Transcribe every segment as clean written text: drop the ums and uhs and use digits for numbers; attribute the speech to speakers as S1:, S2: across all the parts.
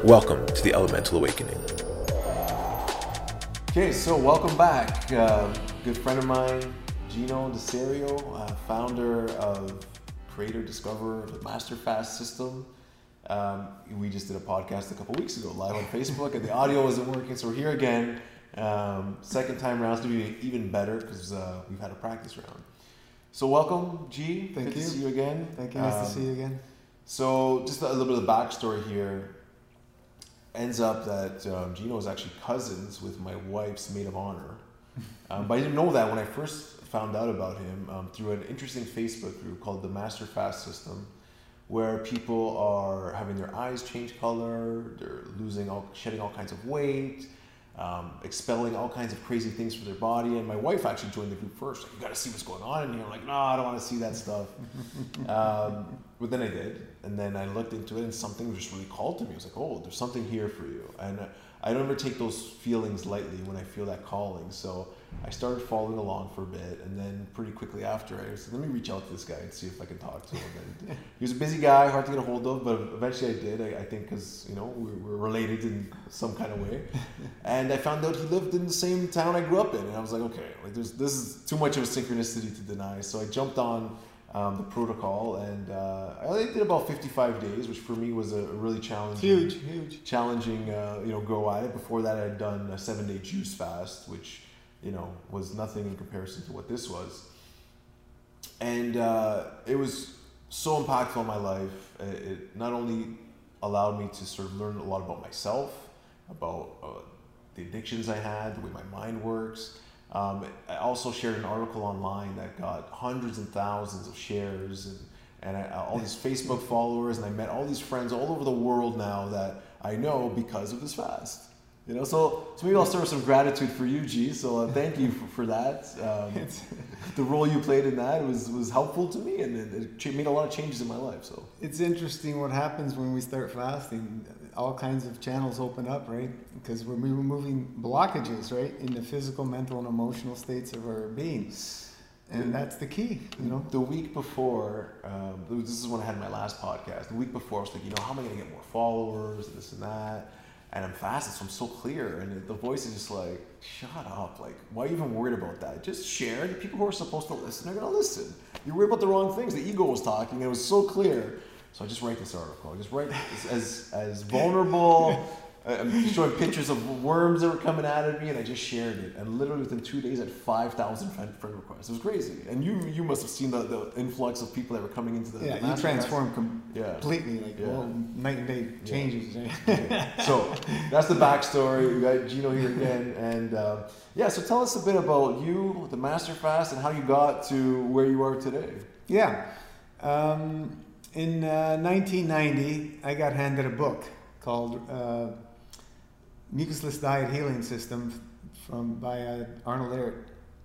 S1: Welcome to the Elemental Awakening.
S2: Okay, so welcome back. Good friend of mine, Gino Desario, founder of, creator, discoverer of the Master Fast system. We just did a podcast a couple weeks ago, live on Facebook, and the audio wasn't working, so we're here again. Second time around, it's going to be even better because we've had a practice round. So welcome, G.
S3: Thank you.
S2: Good to see you again.
S3: Thank you. Nice to see you again.
S2: So just a little bit of the backstory here. Ends up that Gino is actually cousins with my wife's maid of honor. But I didn't know that when I first found out about him through an interesting Facebook group called the Master Fast System, where people are having their eyes change color, they're shedding all kinds of weight, expelling all kinds of crazy things from their body. And my wife actually joined the group first. Like, you got to see what's going on in here. I'm like, no, I don't want to see that stuff. But then I did. And then I looked into it and something just really called to me. I was like, oh, there's something here for you. And I don't ever take those feelings lightly when I feel that calling. So I started following along for a bit. And then pretty quickly after, I said, let me reach out to this guy and see if I can talk to him. And he was a busy guy, hard to get a hold of, but eventually I did. I think because, we're related in some kind of way. And I found out he lived in the same town I grew up in. And I was like, okay, this is too much of a synchronicity to deny. So I jumped on the protocol, and I only did about 55 days, which for me was a really challenging, challenging, go at it. Before that, I had done a 7-day juice fast, which, was nothing in comparison to what this was. And it was so impactful in my life. It not only allowed me to sort of learn a lot about myself, about the addictions I had, the way my mind works. I also shared an article online that got hundreds and thousands of shares and all these Facebook followers, and I met all these friends all over the world now that I know because of this fast. So maybe I'll start with some gratitude for you, G. So thank you for that. The role you played in that was helpful to me, and it made a lot of changes in my life. So
S3: it's interesting what happens when we start fasting. All kinds of channels open up, right? Because we're removing blockages, right, in the physical, mental, and emotional states of our beings. And that's the key,
S2: The week before, this is when I had my last podcast. The week before, I was like, how am I going to get more followers, this and that? And I'm fasting, so I'm so clear. And the voice is just like, shut up. Like, why are you even worried about that? Just share. The people who are supposed to listen are going to listen. You're worried about the wrong things. The ego was talking. It was so clear. So I just write this article. I just write as vulnerable. I'm showing pictures of worms that were coming at me, and I just shared it. And literally within 2 days, I had 5,000 friend requests. It was crazy. And you must have seen the influx of people that were coming into the
S3: you transformed completely, night and day changes.
S2: Okay. So that's the backstory. We got Gino here again, and so tell us a bit about you, the Master Fast, and how you got to where you are today.
S3: Yeah. In 1990, I got handed a book called Mucusless Diet Healing System by Arnold Ehret.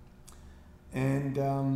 S3: And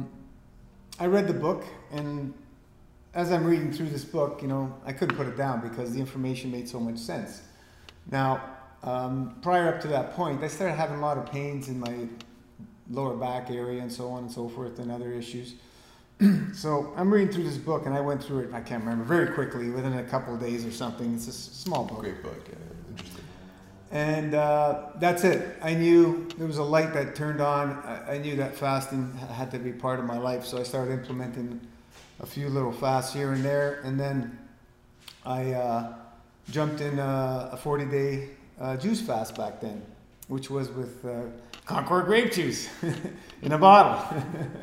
S3: I read the book, and as I'm reading through this book, I couldn't put it down because the information made so much sense. Now, prior up to that point, I started having a lot of pains in my lower back area and so on and so forth, and other issues. So I'm reading through this book, and I went through it, I can't remember, very quickly, within a couple of days or something. It's a small book.
S2: Great book, interesting.
S3: And that's it. I knew there was a light that turned on. I knew that fasting had to be part of my life, so I started implementing a few little fasts here and there, and then I jumped in a 40-day juice fast back then, which was with Concord grape juice in a bottle.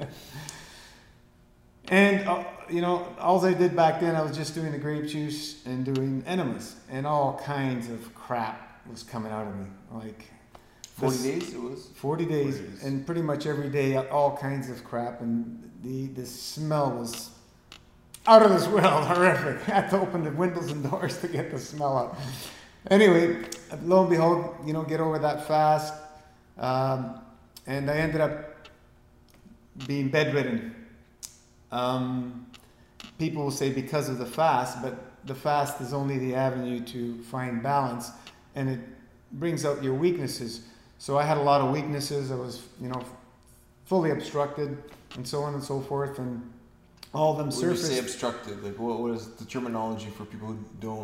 S3: And, all I did back then, I was just doing the grape juice and doing enemas, and all kinds of crap was coming out of me. Like
S2: 40 days it was?
S3: 40 days, and pretty much every day, all kinds of crap, and the smell was out of this world, horrific. I had to open the windows and doors to get the smell out. Anyway, lo and behold, get over that fast, and I ended up being bedridden. People will say because of the fast, but the fast is only the avenue to find balance, and it brings out your weaknesses. So I had a lot of weaknesses. I was, fully obstructed, and so on and so forth, and all of them surfaced.
S2: When you say obstructed, like what is the terminology for people who don't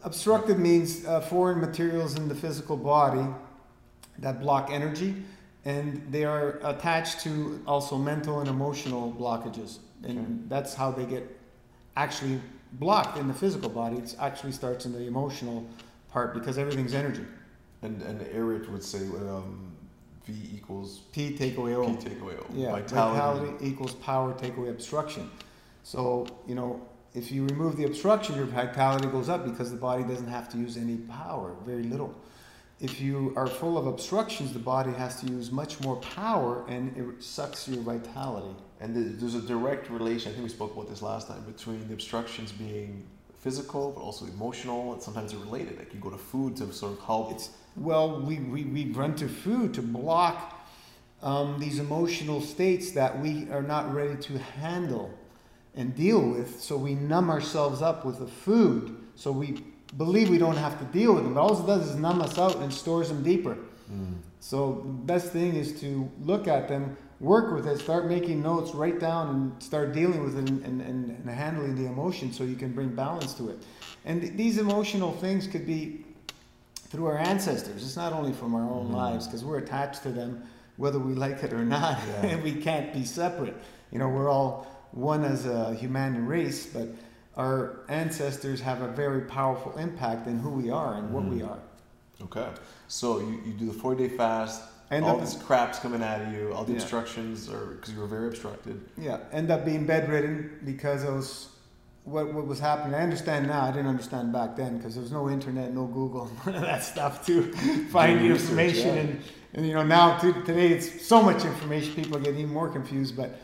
S3: Obstructed means foreign materials in the physical body that block energy, and they are attached to also mental and emotional blockages. And that's how they get actually blocked in the physical body. It actually starts in the emotional part because everything's energy.
S2: And Eric would say V equals
S3: P take away O.
S2: P take away O.
S3: Yeah, vitality equals power, take away obstruction. So, you know, if you remove the obstruction, your vitality goes up because the body doesn't have to use any power, very little. If you are full of obstructions, the body has to use much more power and it sucks your vitality.
S2: And there's a direct relation, I think we spoke about this last time, between the obstructions being physical but also emotional, and sometimes they're related. Like you go to food to sort of help.
S3: Well, we run to food to block these emotional states that we are not ready to handle and deal with. So we numb ourselves up with the food. So we believe we don't have to deal with them. But all it does is numb us out and stores them deeper. So the best thing is to look at them, work with it, start making notes, write down, and start dealing with it and handling the emotion so you can bring balance to it. And these emotional things could be through our ancestors. It's not only from our own lives, because we're attached to them whether we like it or not. And we can't be separate. You know, we're all one as a human race, but our ancestors have a very powerful impact in who we are and what we are.
S2: Okay. So you do the 40-day fast, all this crap's coming at you, all the obstructions, or because you were very obstructed.
S3: Yeah, end up being bedridden because I was, what was happening. I understand now, I didn't understand back then because there was no internet, no Google, none of that stuff to find the information. And you know, now today it's so much information, people get even more confused, but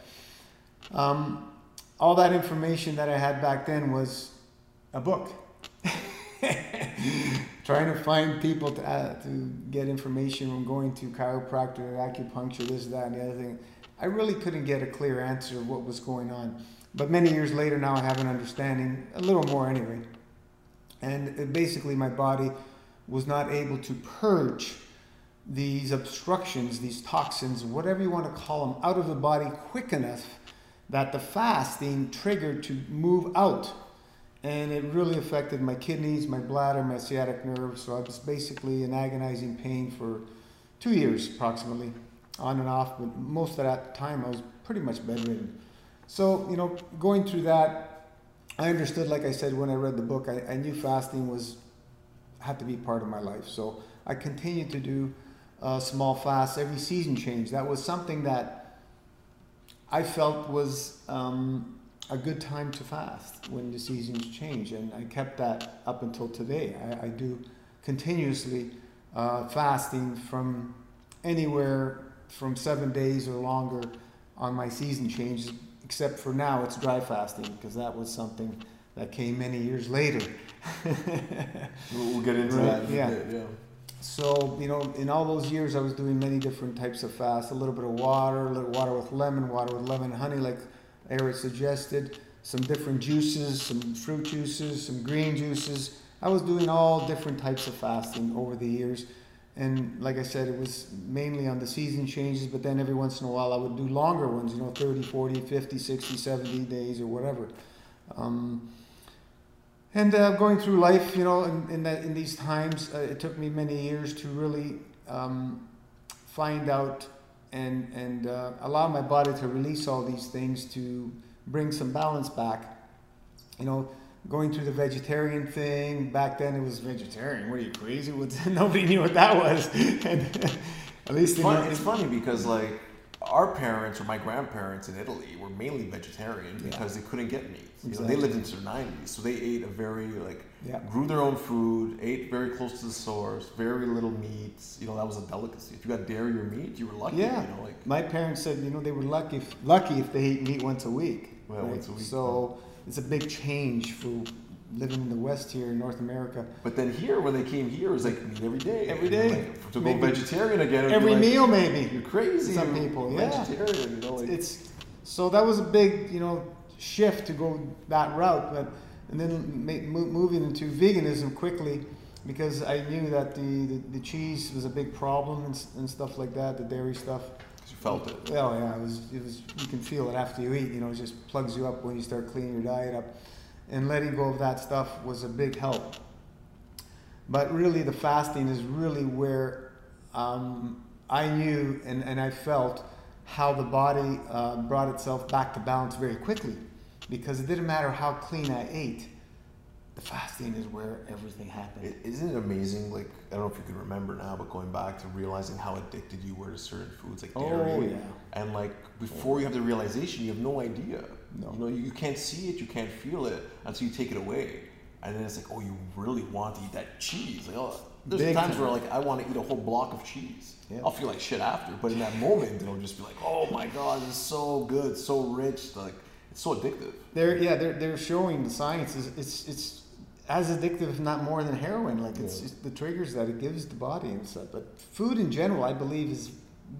S3: all that information that I had back then was a book. Trying to find people to get information from going to chiropractor, acupuncture, this, that, and the other thing. I really couldn't get a clear answer of what was going on. But many years later now I have an understanding, a little more anyway. And basically my body was not able to purge these obstructions, these toxins, whatever you want to call them, out of the body quick enough that the fasting triggered to move out. And it really affected my kidneys, my bladder, my sciatic nerve. So I was basically in agonizing pain for 2 years approximately, on and off. But most of that time I was pretty much bedridden. So, you know, going through that, I understood, like I said, when I read the book, I knew fasting had to be part of my life. So I continued to do small fasts every season change. That was something that I felt was a good time to fast when the seasons change, and I kept that up until today. I do continuously fasting from anywhere from 7 days or longer on my season changes, except for now it's dry fasting, because that was something that came many years later.
S2: We'll get into that in a bit, yeah.
S3: So, you know, in all those years I was doing many different types of fasts, a little bit of water, a little water with lemon and honey, like Eric suggested, some different juices, some fruit juices, some green juices. I was doing all different types of fasting over the years. And like I said, it was mainly on the season changes, but then every once in a while I would do longer ones, you know, 30, 40, 50, 60, 70 days or whatever. Going through life, you know, in these times, it took me many years to really find out and allow my body to release all these things to bring some balance back. You know, going through the vegetarian thing, back then it was vegetarian. What are you, crazy? Nobody knew what that was. And at least
S2: it's funny because like our parents or my grandparents in Italy were mainly vegetarian because they couldn't get meat. You know, they lived into their 90s, so they ate a very grew their own food, ate very close to the source, very little meats. You know, that was a delicacy. If you got dairy or meat, you were lucky.
S3: Yeah.
S2: You know, like
S3: my parents said, you know, they were lucky if they ate meat once a week.
S2: Well,
S3: right?
S2: once a week.
S3: So it's a big change for living in the West here in North America.
S2: But then here, when they came here, it was like meat every day.
S3: Every day.
S2: Like, to go vegetarian again.
S3: Every meal, maybe.
S2: You're crazy.
S3: Some people, yeah.
S2: Vegetarian, you know, like,
S3: so that was a big, you know, shift to go that route. And then moving into veganism quickly, because I knew that the cheese was a big problem and stuff like that, the dairy stuff.
S2: You felt it.
S3: Oh yeah, it was. You can feel it after you eat. You know, it just plugs you up when you start cleaning your diet up. And letting go of that stuff was a big help. But really, the fasting is really where I knew and I felt how the body brought itself back to balance very quickly, because it didn't matter how clean I ate. The fasting is where everything happened.
S2: Isn't it amazing? Like, I don't know if you can remember now, but going back to realizing how addicted you were to certain foods like dairy.
S3: Oh, yeah.
S2: And like before you have the realization, you have no idea.
S3: No.
S2: You know, you can't see it, you can't feel it until you take it away. And then it's like, oh, you really want to eat that cheese. Like, oh, there's
S3: Big
S2: times
S3: time.
S2: where like I want to eat a whole block of cheese.
S3: Yeah.
S2: I'll feel like shit after, but in that moment, it'll just be like, oh my god, this is so good, so rich. Like, it's so addictive.
S3: They're showing the science is it's as addictive, if not more, than heroin. Like, it's just the triggers that it gives the body and stuff. But food in general, I believe, is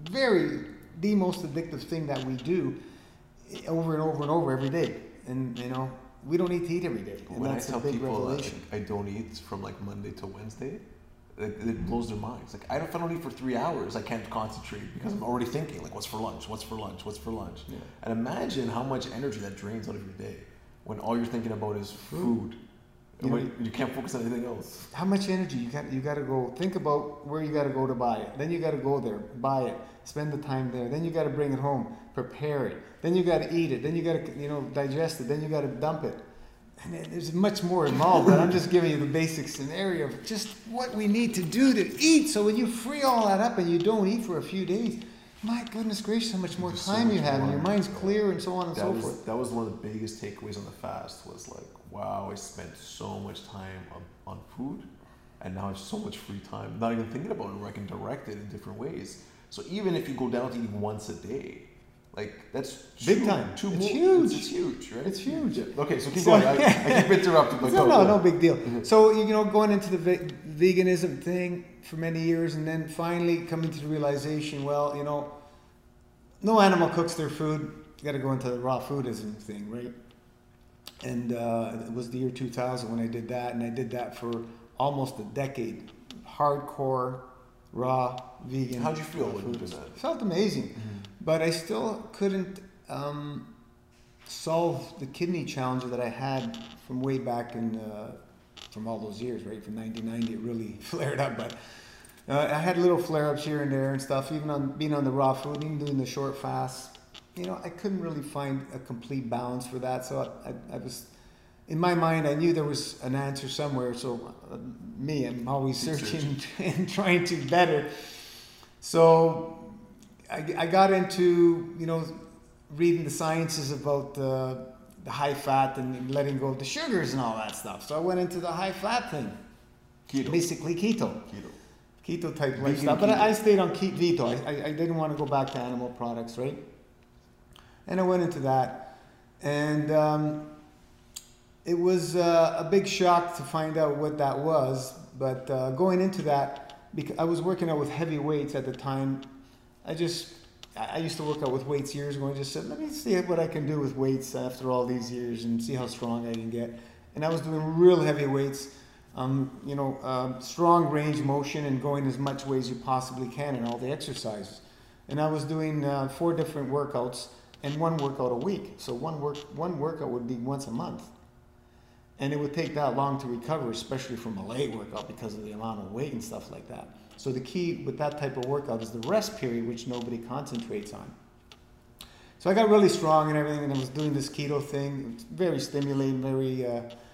S3: the most addictive thing that we do over and over and over every day. And you know, we don't need to eat every day. And
S2: When I
S3: that's a
S2: tell
S3: big
S2: people that
S3: revelation.
S2: like, I don't eat from like Monday to Wednesday, it blows their minds. Like, if I don't eat for 3 hours, I can't concentrate because I'm already thinking like, what's for lunch? What's for lunch? What's for lunch?
S3: Yeah.
S2: And imagine how much energy that drains out of your day when all you're thinking about is food. You can't focus on anything else.
S3: How much energy you got to go think about where you got to go to buy it. Then you got to go there, buy it, spend the time there. Then you got to bring it home, prepare it. Then you got to eat it. Then you got to digest it. Then you got to dump it. And there's much more involved. But I'm just giving you the basic scenario of just what we need to do to eat. So when you free all that up and you don't eat for a few days, my goodness gracious, how much more
S2: There's so
S3: time you
S2: much
S3: have, and
S2: more.
S3: your mind's clear, and so on and so forth.
S2: That was one of the biggest takeaways on the fast was like, wow, I spent so much time on food, and now I have so much free time, not even thinking about it, where I can direct it in different ways. So even if you go down to eating once a day, like that's
S3: Big time.
S2: It's
S3: huge.
S2: It's huge, right?
S3: It's huge.
S2: Yeah. Okay, so keep going. I keep interrupting. But
S3: No big deal. So, going into the veganism thing for many years, and then finally coming to the realization, well, no animal cooks their food. You got to go into the raw foodism thing, right? And it was the year 2000 when I did that, and I did that for almost a decade. Hardcore, raw, vegan.
S2: How'd you feel when you did that?
S3: It felt amazing, but I still couldn't solve the kidney challenge that I had from way back in, from all those years, right? From 1990, it really flared up, but I had little flare-ups here and there and stuff, even on being on the raw food, even doing the short fast. I couldn't really find a complete balance for that, so I was, in my mind, I knew there was an answer somewhere, so I'm always searching and trying to better. So I got into, reading the sciences about the high fat and letting go of the sugars and all that stuff. So I went into the high fat thing.
S2: Keto.
S3: Basically keto type
S2: Vegan
S3: lifestyle. But
S2: keto.
S3: I stayed on keto. I didn't want to go back to animal products, right? And I went into that. And it was a big shock to find out what that was. But going into that, because I was working out with heavy weights at the time, I used to work out with weights years ago and just said, let me see what I can do with weights after all these years and see how strong I can get. And I was doing real heavy weights, strong range motion and going as much way as you possibly can in all the exercises. And I was doing 4 different workouts and 1 workout a week. So one workout would be once a month. And it would take that long to recover, especially from a leg workout because of the amount of weight and stuff like that. So the key with that type of workout is the rest period, which nobody concentrates on. So I got really strong and everything, and I was doing this keto thing. It's very stimulating, very,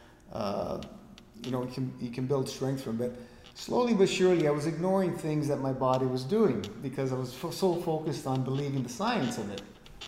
S3: you can build strength from it. Slowly but surely, I was ignoring things that my body was doing because I was so focused on believing the science of it.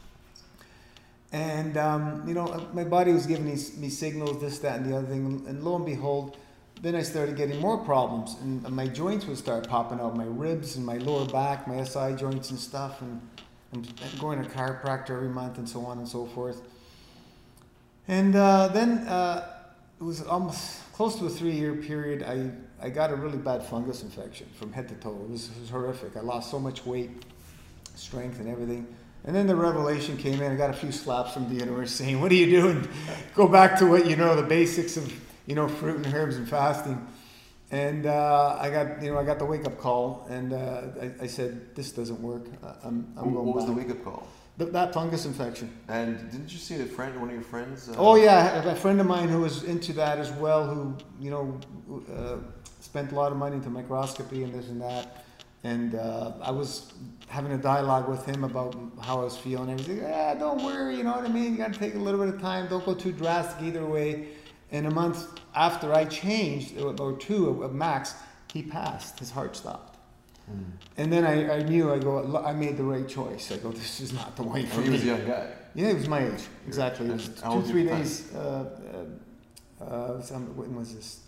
S3: And, my body was giving me signals, this, that, and the other thing. And lo and behold, then I started getting more problems. And my joints would start popping out, my ribs and my lower back, my SI joints and stuff. And I'm going to a chiropractor every month and so on and so forth. And then it was almost close to a 3-year period. I got a really bad fungus infection from head to toe. It was horrific. I lost so much weight, strength and everything. And then the revelation came in. I got a few slaps from the universe saying, what are you doing? Go back to what the basics of, fruit and herbs and fasting. And I got the wake-up call, and I said, this doesn't work. I'm going back.
S2: What was the wake-up call?
S3: That fungus infection.
S2: And didn't you see one of your friends?
S3: Oh yeah, a friend of mine who was into that as well, who spent a lot of money into microscopy and this and that. And I was having a dialogue with him about how I was feeling. And he was like, "Yeah, don't worry, you know what I mean? You got to take a little bit of time. Don't go too drastic either way." And a month after I changed, or two at max, he passed. His heart stopped. And then I knew, I made the right choice. I go, this is not the way for me.
S2: He was a young guy.
S3: Yeah, he was my age. Exactly. It was 2-3 days. When was this?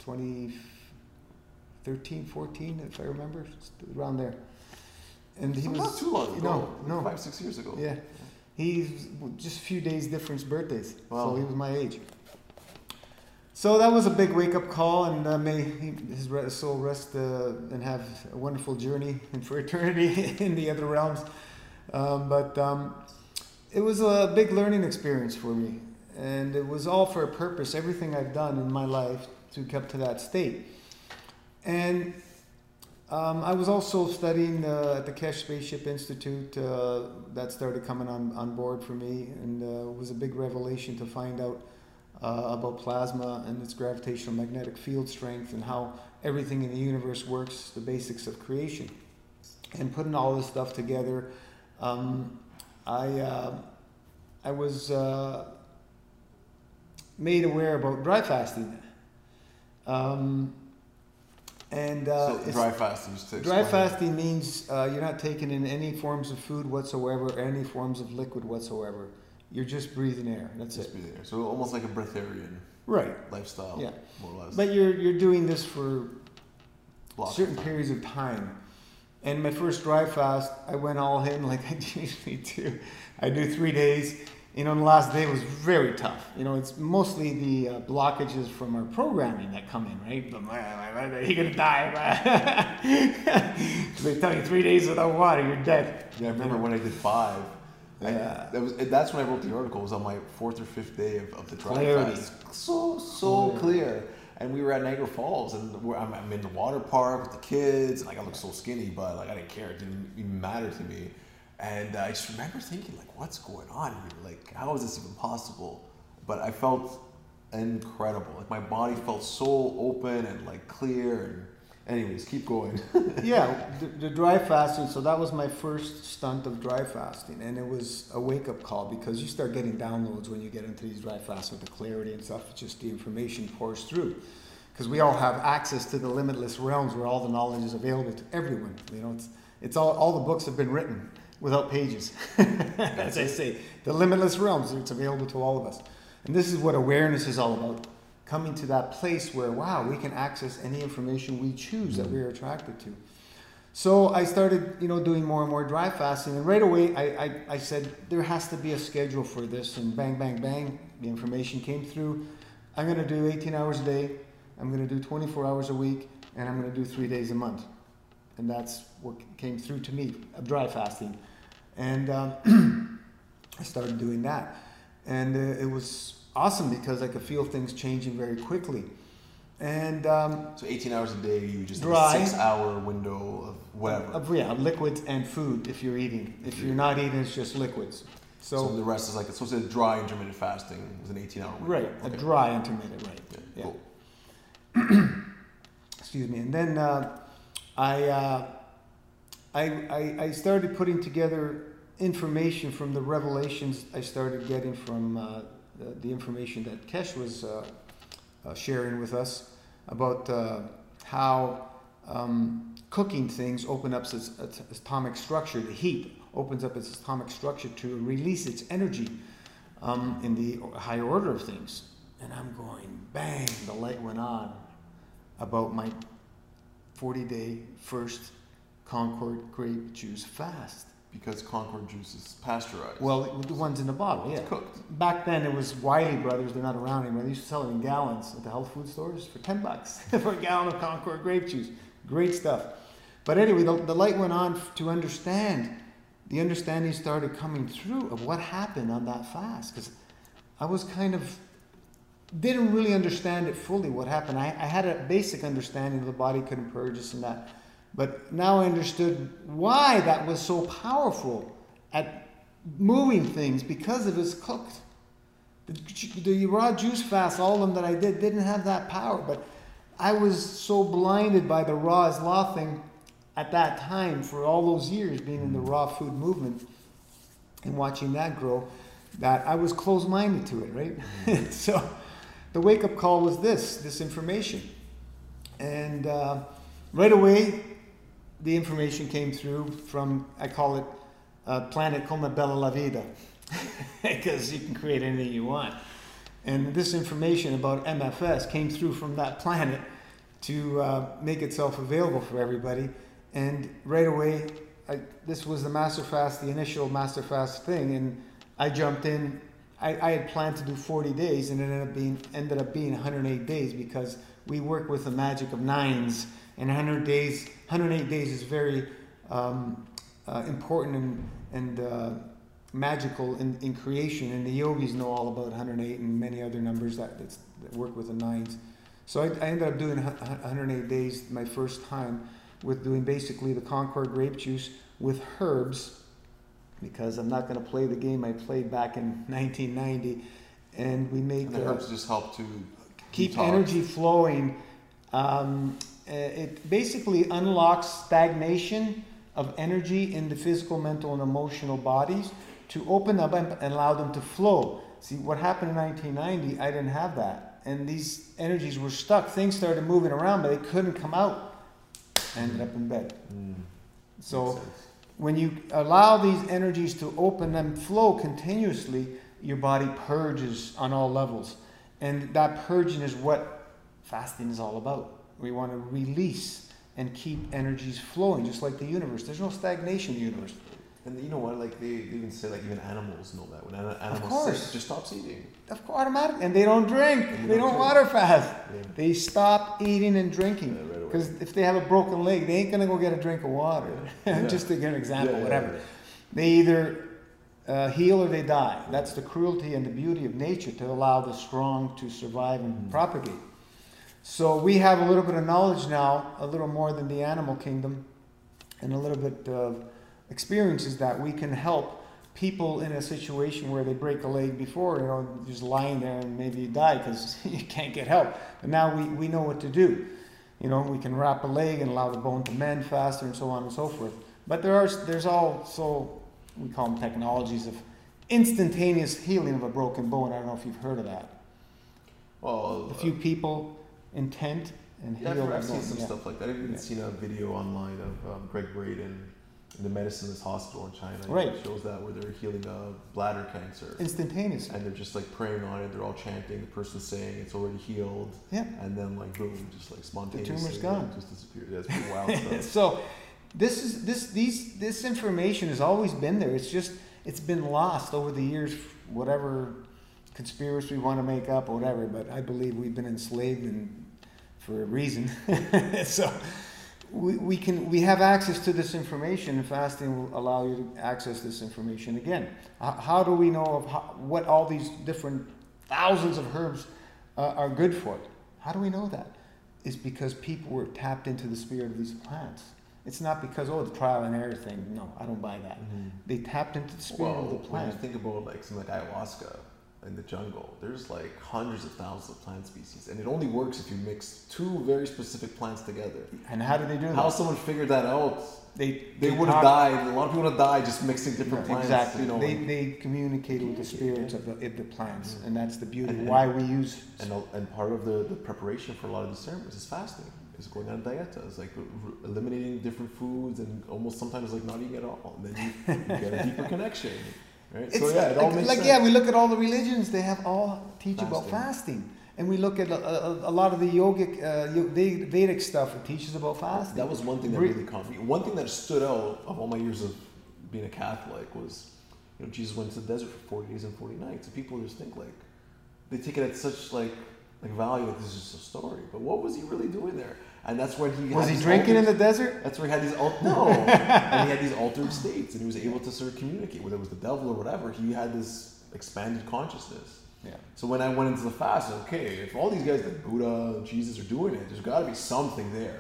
S3: 2013, 14, if I remember, around there. And he was
S2: not too long ago.
S3: No,
S2: 5-6 years ago.
S3: Yeah, he's just a few days difference birthdays. Wow. So he was my age. So that was a big wake-up call, and may his soul rest and have a wonderful journey and for eternity in the other realms. But it was a big learning experience for me, and it was all for a purpose. Everything I've done in my life to get to that state. And I was also studying at the Keshe Spaceship Institute. That started coming on board for me, and it was a big revelation to find out about plasma and its gravitational magnetic field strength and how everything in the universe works, the basics of creation. And putting all this stuff together, I was made aware about dry fasting.
S2: So dry fasting, just to explain.
S3: Dry fasting means you're not taking in any forms of food whatsoever, any forms of liquid whatsoever. You're just breathing air. That's just breathing air.
S2: So almost like a breatharian lifestyle,
S3: yeah.
S2: More or less.
S3: But you're doing this for certain periods of time. And my first dry fast, I went all in like I usually do. I do 3 days. The last day was very tough. It's mostly the blockages from our programming that come in, right? You're going to die. They tell you 3 days without water, you're dead.
S2: Yeah, I remember when I did 5.
S3: Yeah.
S2: That's when I wrote the article. It was on my 4th or 5th day of the dry fast. So clear. And we were at Niagara Falls, and I'm in the water park with the kids, and I look so skinny, but I didn't care. It didn't even matter to me. And I just remember thinking, what's going on here? How is this even possible? But I felt incredible. My body felt so open and clear. And anyways, keep going.
S3: Yeah, the dry fasting. So that was my first stunt of dry fasting, and it was a wake-up call because you start getting downloads when you get into these dry fasts with the clarity and stuff. It's just the information pours through, because we all have access to the limitless realms where all the knowledge is available to everyone. It's all the books have been written without pages. As I say, the limitless realms. It's available to all of us, and this is what awareness is all about. Coming to that place where, wow, we can access any information we choose that we're attracted to. So I started, doing more and more dry fasting, and right away I said there has to be a schedule for this, and bang, bang, bang, the information came through. I'm going to do 18 hours a day, I'm going to do 24 hours a week, and I'm going to do 3 days a month. And that's what came through to me, of dry fasting. And I started doing that. And it was awesome because I could feel things changing very quickly. And
S2: so 18 hours a day, you just
S3: dry,
S2: have a 6-hour window of whatever.
S3: Of liquids and food if you're eating. If you're not eating, it's just liquids.
S2: So the rest is it's supposed to be dry intermittent fasting. It was an 18-hour window.
S3: Right, okay. A dry intermittent, right. Yeah.
S2: Cool.
S3: Excuse me. And then I started putting together information from the revelations I started getting from the information that Keshe was sharing with us about how cooking things open up its atomic structure. The heat opens up its atomic structure to release its energy in the higher order of things. And I'm going, bang, the light went on about my 40-day first Concord grape juice fast.
S2: Because Concord juice is pasteurized.
S3: Well, the ones in the bottle, yeah.
S2: It's cooked.
S3: Back then it was Wiley Brothers, they're not around anymore. They used to sell it in gallons at the health food stores for $10 for a gallon of Concord grape juice. Great stuff. But anyway, the light went on to understand. The understanding started coming through of what happened on that fast. Because I was didn't really understand it fully what happened. I had a basic understanding of the body couldn't purge this and that. But now I understood why that was so powerful at moving things because it was cooked. The raw juice fast, all of them that I didn't have that power. But I was so blinded by the raw is law thing at that time for all those years being in the raw food movement and watching that grow, that I was closed-minded to it, right? So the wake-up call was this information. And right away, the information came through from, I call it a planet come bella la vida, because you can create anything you want. And this information about MFS came through from that planet to make itself available for everybody. And right away, this was the Master Fast, the initial Master Fast thing, and I jumped in. I had planned to do 40 days, and it ended up being 108 days because we work with the magic of nines, and 108 days is very important and magical in creation, and the yogis know all about 108 and many other numbers that work with the nines. So I ended up doing 108 days my first time with doing basically the Concord grape juice with herbs, because I'm not going to play the game I played back in 1990, and we make
S2: and the herbs just help to
S3: keep
S2: detox.
S3: Energy flowing. It basically unlocks stagnation of energy in the physical, mental, and emotional bodies to open up and allow them to flow. See, what happened in 1990, I didn't have that. And these energies were stuck. Things started moving around, but they couldn't come out. I ended up in bed. So when you allow these energies to open and flow continuously, your body purges on all levels. And that purging is what fasting is all about. We want to release and keep energies flowing, just like the universe. There's no stagnation in the universe.
S2: And you know what? Like they even say, like even animals know that when animals
S3: course.
S2: sick, just stops eating.
S3: Of course, automatic. And they don't drink. They don't water fast. Yeah. They stop eating and drinking. Because if they have a broken leg, they ain't going to go get a drink of water. Yeah. Just to get an example, whatever. They either heal or they die. That's the cruelty and the beauty of nature, to allow the strong to survive and propagate. So we have a little bit of knowledge now, a little more than the animal kingdom, and a little bit of experiences that we can help people in a situation where they break a leg before, just lying there and maybe you die because you can't get help. But now we know what to do. We can wrap a leg and allow the bone to mend faster and so on and so forth. But there's also, we call them technologies of instantaneous healing of a broken bone. I don't know if you've heard of that.
S2: Well,
S3: a few people intent and heal.
S2: I've seen some stuff like that. I've even seen a video online of Greg Braden in the Medicine Hospital in China.
S3: Right.
S2: It shows that where they're healing bladder cancer.
S3: Instantaneously.
S2: And they're just like praying on it. They're all chanting. The person's saying it's already healed.
S3: Yeah.
S2: And then like boom, just like spontaneously.
S3: The tumor's gone.
S2: Just disappeared. That's pretty wild stuff.
S3: So this information has always been there. It's been lost over the years, whatever conspiracy we want to make up or whatever, but I believe we've been enslaved for a reason. So we have access to this information, and fasting will allow you to access this information again. How do we know of what all these different thousands of herbs are good for? How do we know that? It's because people were tapped into the spirit of these plants. It's not because, the trial and error thing. No, I don't buy that. They tapped into the spirit of the plant.
S2: When you think about like something like ayahuasca in the jungle, there's like hundreds of thousands of plant species, and it only works if you mix two very specific plants together.
S3: And how do they do that?
S2: How someone figured that out? They would
S3: talk,
S2: have died. A lot of people would have died just mixing different plants.
S3: Exactly. They communicated with the spirits of the plants, and that's the beauty. Why we use
S2: and part of the preparation for a lot of these ceremonies is fasting. Is going on dieta. It's like eliminating different foods and almost sometimes like not eating at all. And then you get a deeper connection. Right? It all makes sense.
S3: We look at all the religions, they have all teach about fasting. And we look at a lot of the yogic, Vedic stuff, it teaches about fasting.
S2: That was one thing that really caught me. One thing that stood out of all my years of being a Catholic was, Jesus went to the desert for 40 days and 40 nights. And people just think like, they take it at such like value, like this is just a story. But what was he really doing there? And that's when he
S3: was he drinking in the desert?
S2: That's where he had these and he had these altered states, and he was able to sort of communicate, whether it was the devil or whatever. He had this expanded consciousness.
S3: Yeah.
S2: So when I went into the fast, okay, if all these guys like Buddha and Jesus are doing it, there's got to be something there.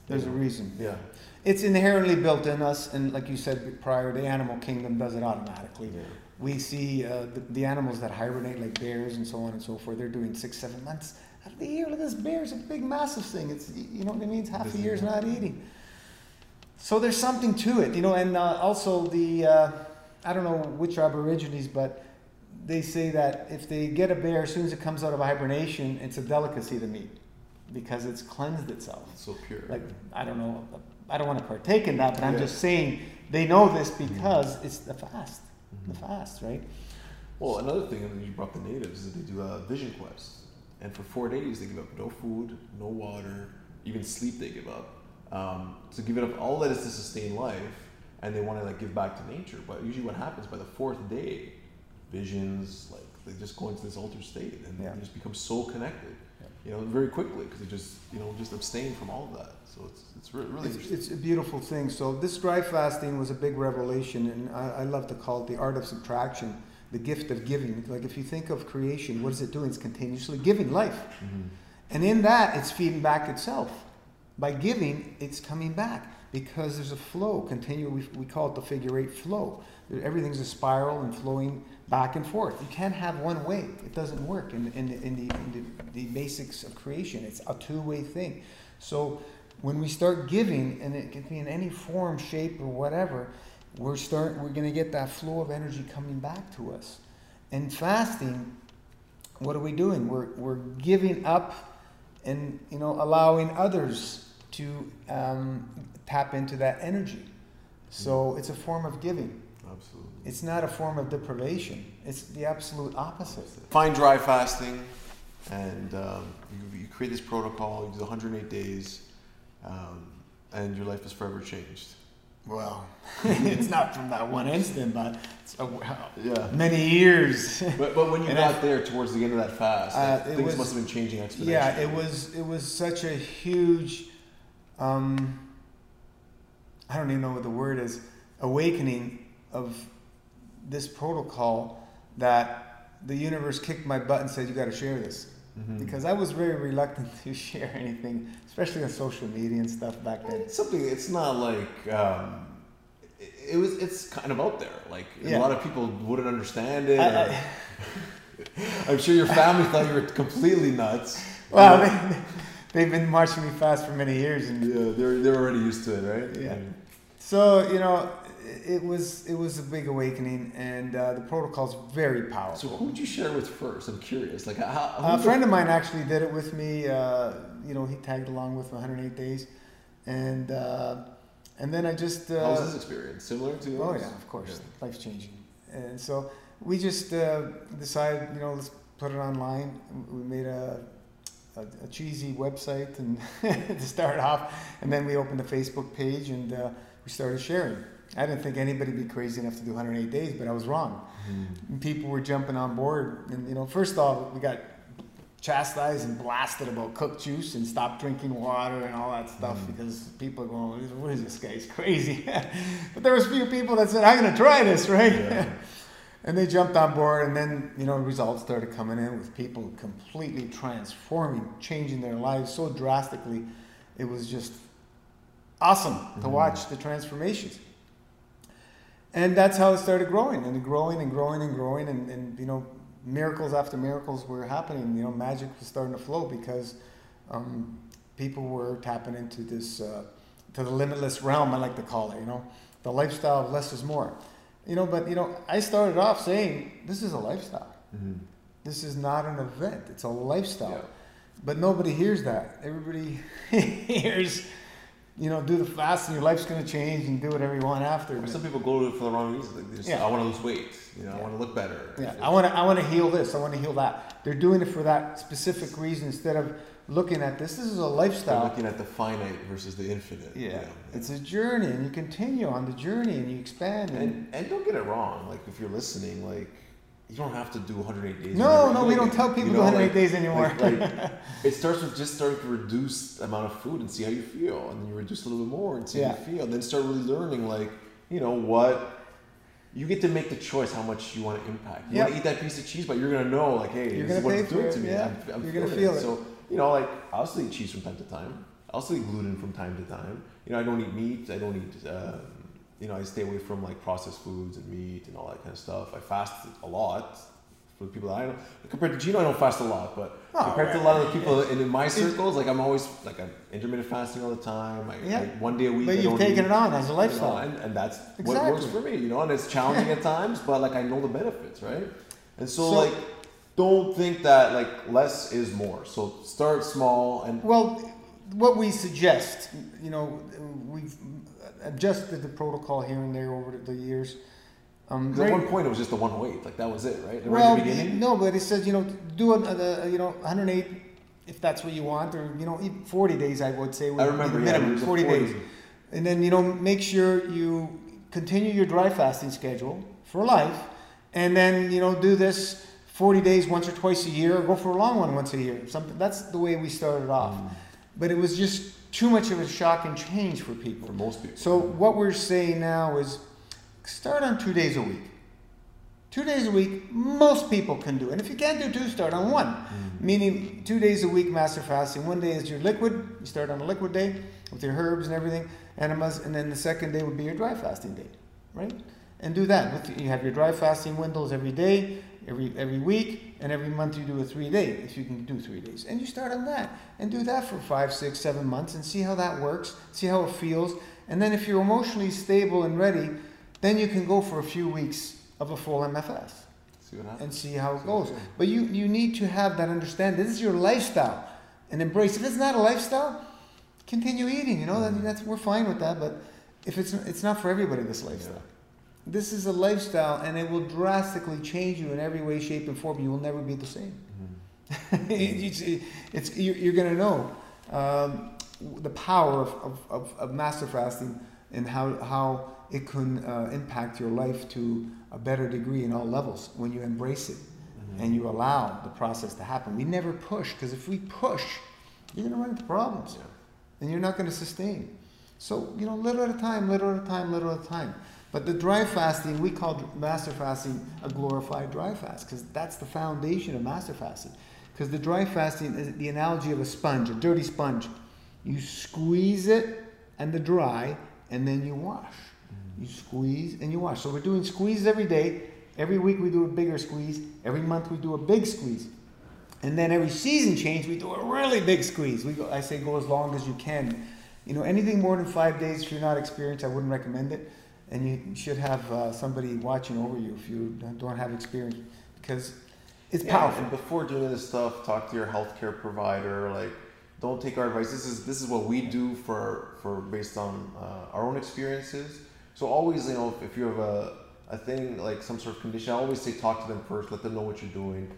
S3: There's a reason.
S2: Yeah.
S3: It's inherently built in us, and like you said prior, the animal kingdom does it automatically.
S2: Yeah.
S3: We see the animals that hibernate, like bears and so on and so forth. They're doing 6-7 months out of the year. Look at this bear's a big, massive thing. It's, you know what I mean? It's half a year's not eating. So there's something to it, you know. And also the I don't know which Aborigines, but they say that if they get a bear as soon as it comes out of hibernation, it's a delicacy to meat because it's cleansed itself.
S2: It's so pure.
S3: Like, I don't know, I don't want to partake in that, but I'm just saying they know this because it's the fast. The fast, right?
S2: Well, another thing, and you brought the natives, is that they do a vision quest. And for 4 days, they give up no food, no water, even sleep they give up. To give it up, all that is to sustain life, and they want to like give back to nature. But usually what happens by the 4th day, visions, like they just go into this altered state and they just become so connected, you know, very quickly because they just, you know, just abstain from all of that. So it's really interesting.
S3: It's a beautiful thing. So this dry fasting was a big revelation, and I love to call it the art of subtraction, the gift of giving. Like if you think of creation, what is it doing? It's continuously giving life. And in that, it's feeding back itself. By giving, it's coming back because there's a flow, continual. We call it the figure 8 flow. Everything's a spiral and flowing back and forth. You can't have one way. It doesn't work in the basics of creation. It's a two-way thing. So when we start giving, and it can be in any form, shape, or whatever, we're going to get that flow of energy coming back to us. And fasting, what are we doing? We're giving up and, you know, allowing others to tap into that energy. So it's a form of giving.
S2: Absolutely.
S3: It's not a form of deprivation. It's the absolute opposite.
S2: Find dry fasting, and you create this protocol. You do 108 days, and your life is forever changed.
S3: Well, it's not from that one instant, but it's many years.
S2: But when you got there towards the end of that fast, things must have been changing exponentially.
S3: Yeah, it was such a huge, I don't even know what the word is, awakening of this protocol that the universe kicked my butt and said, you got to share this. Because I was very reluctant to share anything, especially on social media and stuff back then.
S2: It's not like, it's kind of out there. Like, a lot of people wouldn't understand it. I'm sure your family thought you were completely nuts.
S3: Well, they've been watching me fast for many years. And
S2: they're already used to it, right?
S3: Yeah. So, you know, it was a big awakening, and the protocol's very powerful.
S2: So who did you share with first? I'm curious. Like,
S3: a friend of mine actually did it with me. You know, he tagged along with 108 days, and then I just.
S2: How was his experience? Similar to yours?
S3: Oh yeah, of course, life changing. And so we just decided, you know, let's put it online. We made a cheesy website and to start off, and then we opened a Facebook page and we started sharing. I didn't think anybody would be crazy enough to do 108 days, but I was wrong. People were jumping on board, and you know, first off, we got chastised and blasted about cooked juice and stop drinking water and all that stuff because people are going, "What is this guy? He's crazy." But there was a few people that said, "I'm going to try this," right? Yeah. And they jumped on board, and then, you know, results started coming in with people completely transforming, changing their lives so drastically. It was just awesome to watch the transformations. And that's how it started growing and growing and growing and growing. And you know, miracles after miracles were happening. You know, magic was starting to flow because people were tapping into this, to the limitless realm, I like to call it, you know, the lifestyle of less is more. You know, but, you know, I started off saying, this is a lifestyle. This is not an event. It's a lifestyle. Yeah. But nobody hears that. Everybody hears, you know, do the fast and your life's going to change and do whatever you want after.
S2: Some people go to it for the wrong reason. Like just, I want to lose weight. You know, I want to look better.
S3: Yeah, I want to heal this. I want to heal that. They're doing it for that specific reason instead of looking at this. This is a lifestyle.
S2: They're looking at the finite versus the infinite.
S3: Yeah. It's a journey, and you continue on the journey, and you expand.
S2: And don't get it wrong. Like, if you're listening, like, you don't have to do 108 days.
S3: No, we don't tell people to do 108 days anymore.
S2: Like, it starts with just starting to reduce the amount of food and see how you feel. And then you reduce a little bit more and see how you feel. And then start really learning, like, you know, what... You get to make the choice how much you want to impact. You want to eat that piece of cheese, but you're going to know, like, hey, this is what it's doing to me.
S3: Yeah. You're going to feel it.
S2: So you know, like I also eat cheese from time to time. I also eat gluten from time to time. You know, I don't eat meat. I don't eat. You know, I stay away from like processed foods and meat and all that kind of stuff. I fast a lot. For the people that I know, compared to Gino, I don't fast a lot, but compared to a lot of the people in my circles, like I'm always like I'm intermittent fasting all the time. Like 1 day a week.
S3: But you've taken it on as a lifestyle,
S2: you know, and that's what works for me. You know, and it's challenging at times, but like I know the benefits, right? And so like, don't think that like less is more. So start small and
S3: what we suggest, you know, we've adjusted the protocol here and there over the years.
S2: At one point it was just the one weight, like that was it, right?
S3: Well,
S2: right at the beginning?
S3: no, but it says, you know, do you know, 108 if that's what you want, or you know, 40 days I would say.
S2: I remember,
S3: minimum 40 days, and then you know, make sure you continue your dry fasting schedule for life, and then you know, do this 40 days once or twice a year, or go for a long one once a year. Something that's the way we started off, but it was just too much of a shock and change for people.
S2: For most people.
S3: So what we're saying now is, start on 2 days a week. 2 days a week, most people can do. And if you can't do 2, start on 1. Meaning 2 days a week master fasting. 1 day is your liquid. You start on a liquid day with your herbs and everything, enemas, and then the second day would be your dry fasting day, right? And do that. You have your dry fasting windows every day, every week, and every month you do a 3-day, if you can do 3 days. And you start on that. And do that for 5, 6, 7 months and see how that works, see how it feels. And then if you're emotionally stable and ready, then you can go for a few weeks of a full MFS and see how it goes. But you need to have that understanding. This is your lifestyle, and embrace. If it's not a lifestyle, continue eating. You know, we're fine with that. But if it's not for everybody, this lifestyle. This is a lifestyle, and it will drastically change you in every way, shape, and form. You will never be the same. You're going to know the power of master fasting and how it can impact your life to a better degree in all levels when you embrace it and you allow the process to happen. We never push, because if we push, you're going to run into problems and you're not going to sustain. So, you know, little at a time, little at a time, little at a time. But the dry fasting, we call master fasting a glorified dry fast, because that's the foundation of master fasting. Because the dry fasting is the analogy of a sponge, a dirty sponge. You squeeze it and the dry, and then you wash. You squeeze and you wash. So we're doing squeezes every day. Every week we do a bigger squeeze. Every month we do a big squeeze. And then every season change, we do a really big squeeze. I say go as long as you can. You know, anything more than 5 days, if you're not experienced, I wouldn't recommend it. And you should have somebody watching over you if you don't have experience, because it's powerful.
S2: And before doing this stuff, talk to your healthcare provider. Like, don't take our advice. This is what we do for based on our own experiences. So always, you know, if you have a thing like some sort of condition, I always say talk to them first, let them know what you're doing.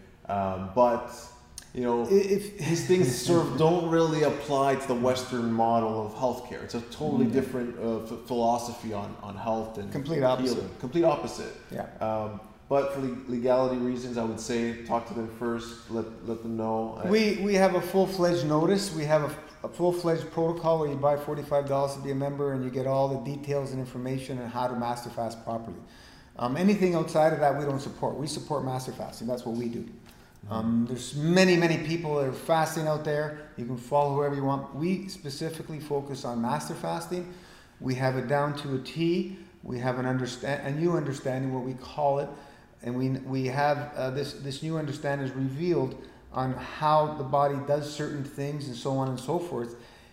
S2: But you know, these things sort of don't really apply to the Western model of healthcare. It's a totally different philosophy on health and
S3: complete opposite.
S2: Healing. Complete opposite.
S3: Yeah.
S2: But for legality reasons, I would say talk to them first. Let them know.
S3: We have a full-fledged notice. We have a full-fledged protocol where you buy $45 to be a member, and you get all the details and information on how to master fast properly. Anything outside of that, we don't support. We support master fasting. That's what we do. There's many people that are fasting out there. You can follow whoever you want. We specifically focus on master fasting. We have it down to a T. We have a new understanding, what we call it, and we have this new understanding is revealed on how the body does certain things and so on and so forth.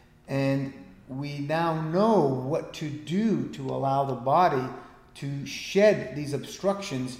S3: And we now know what to do to allow the body to shed these obstructions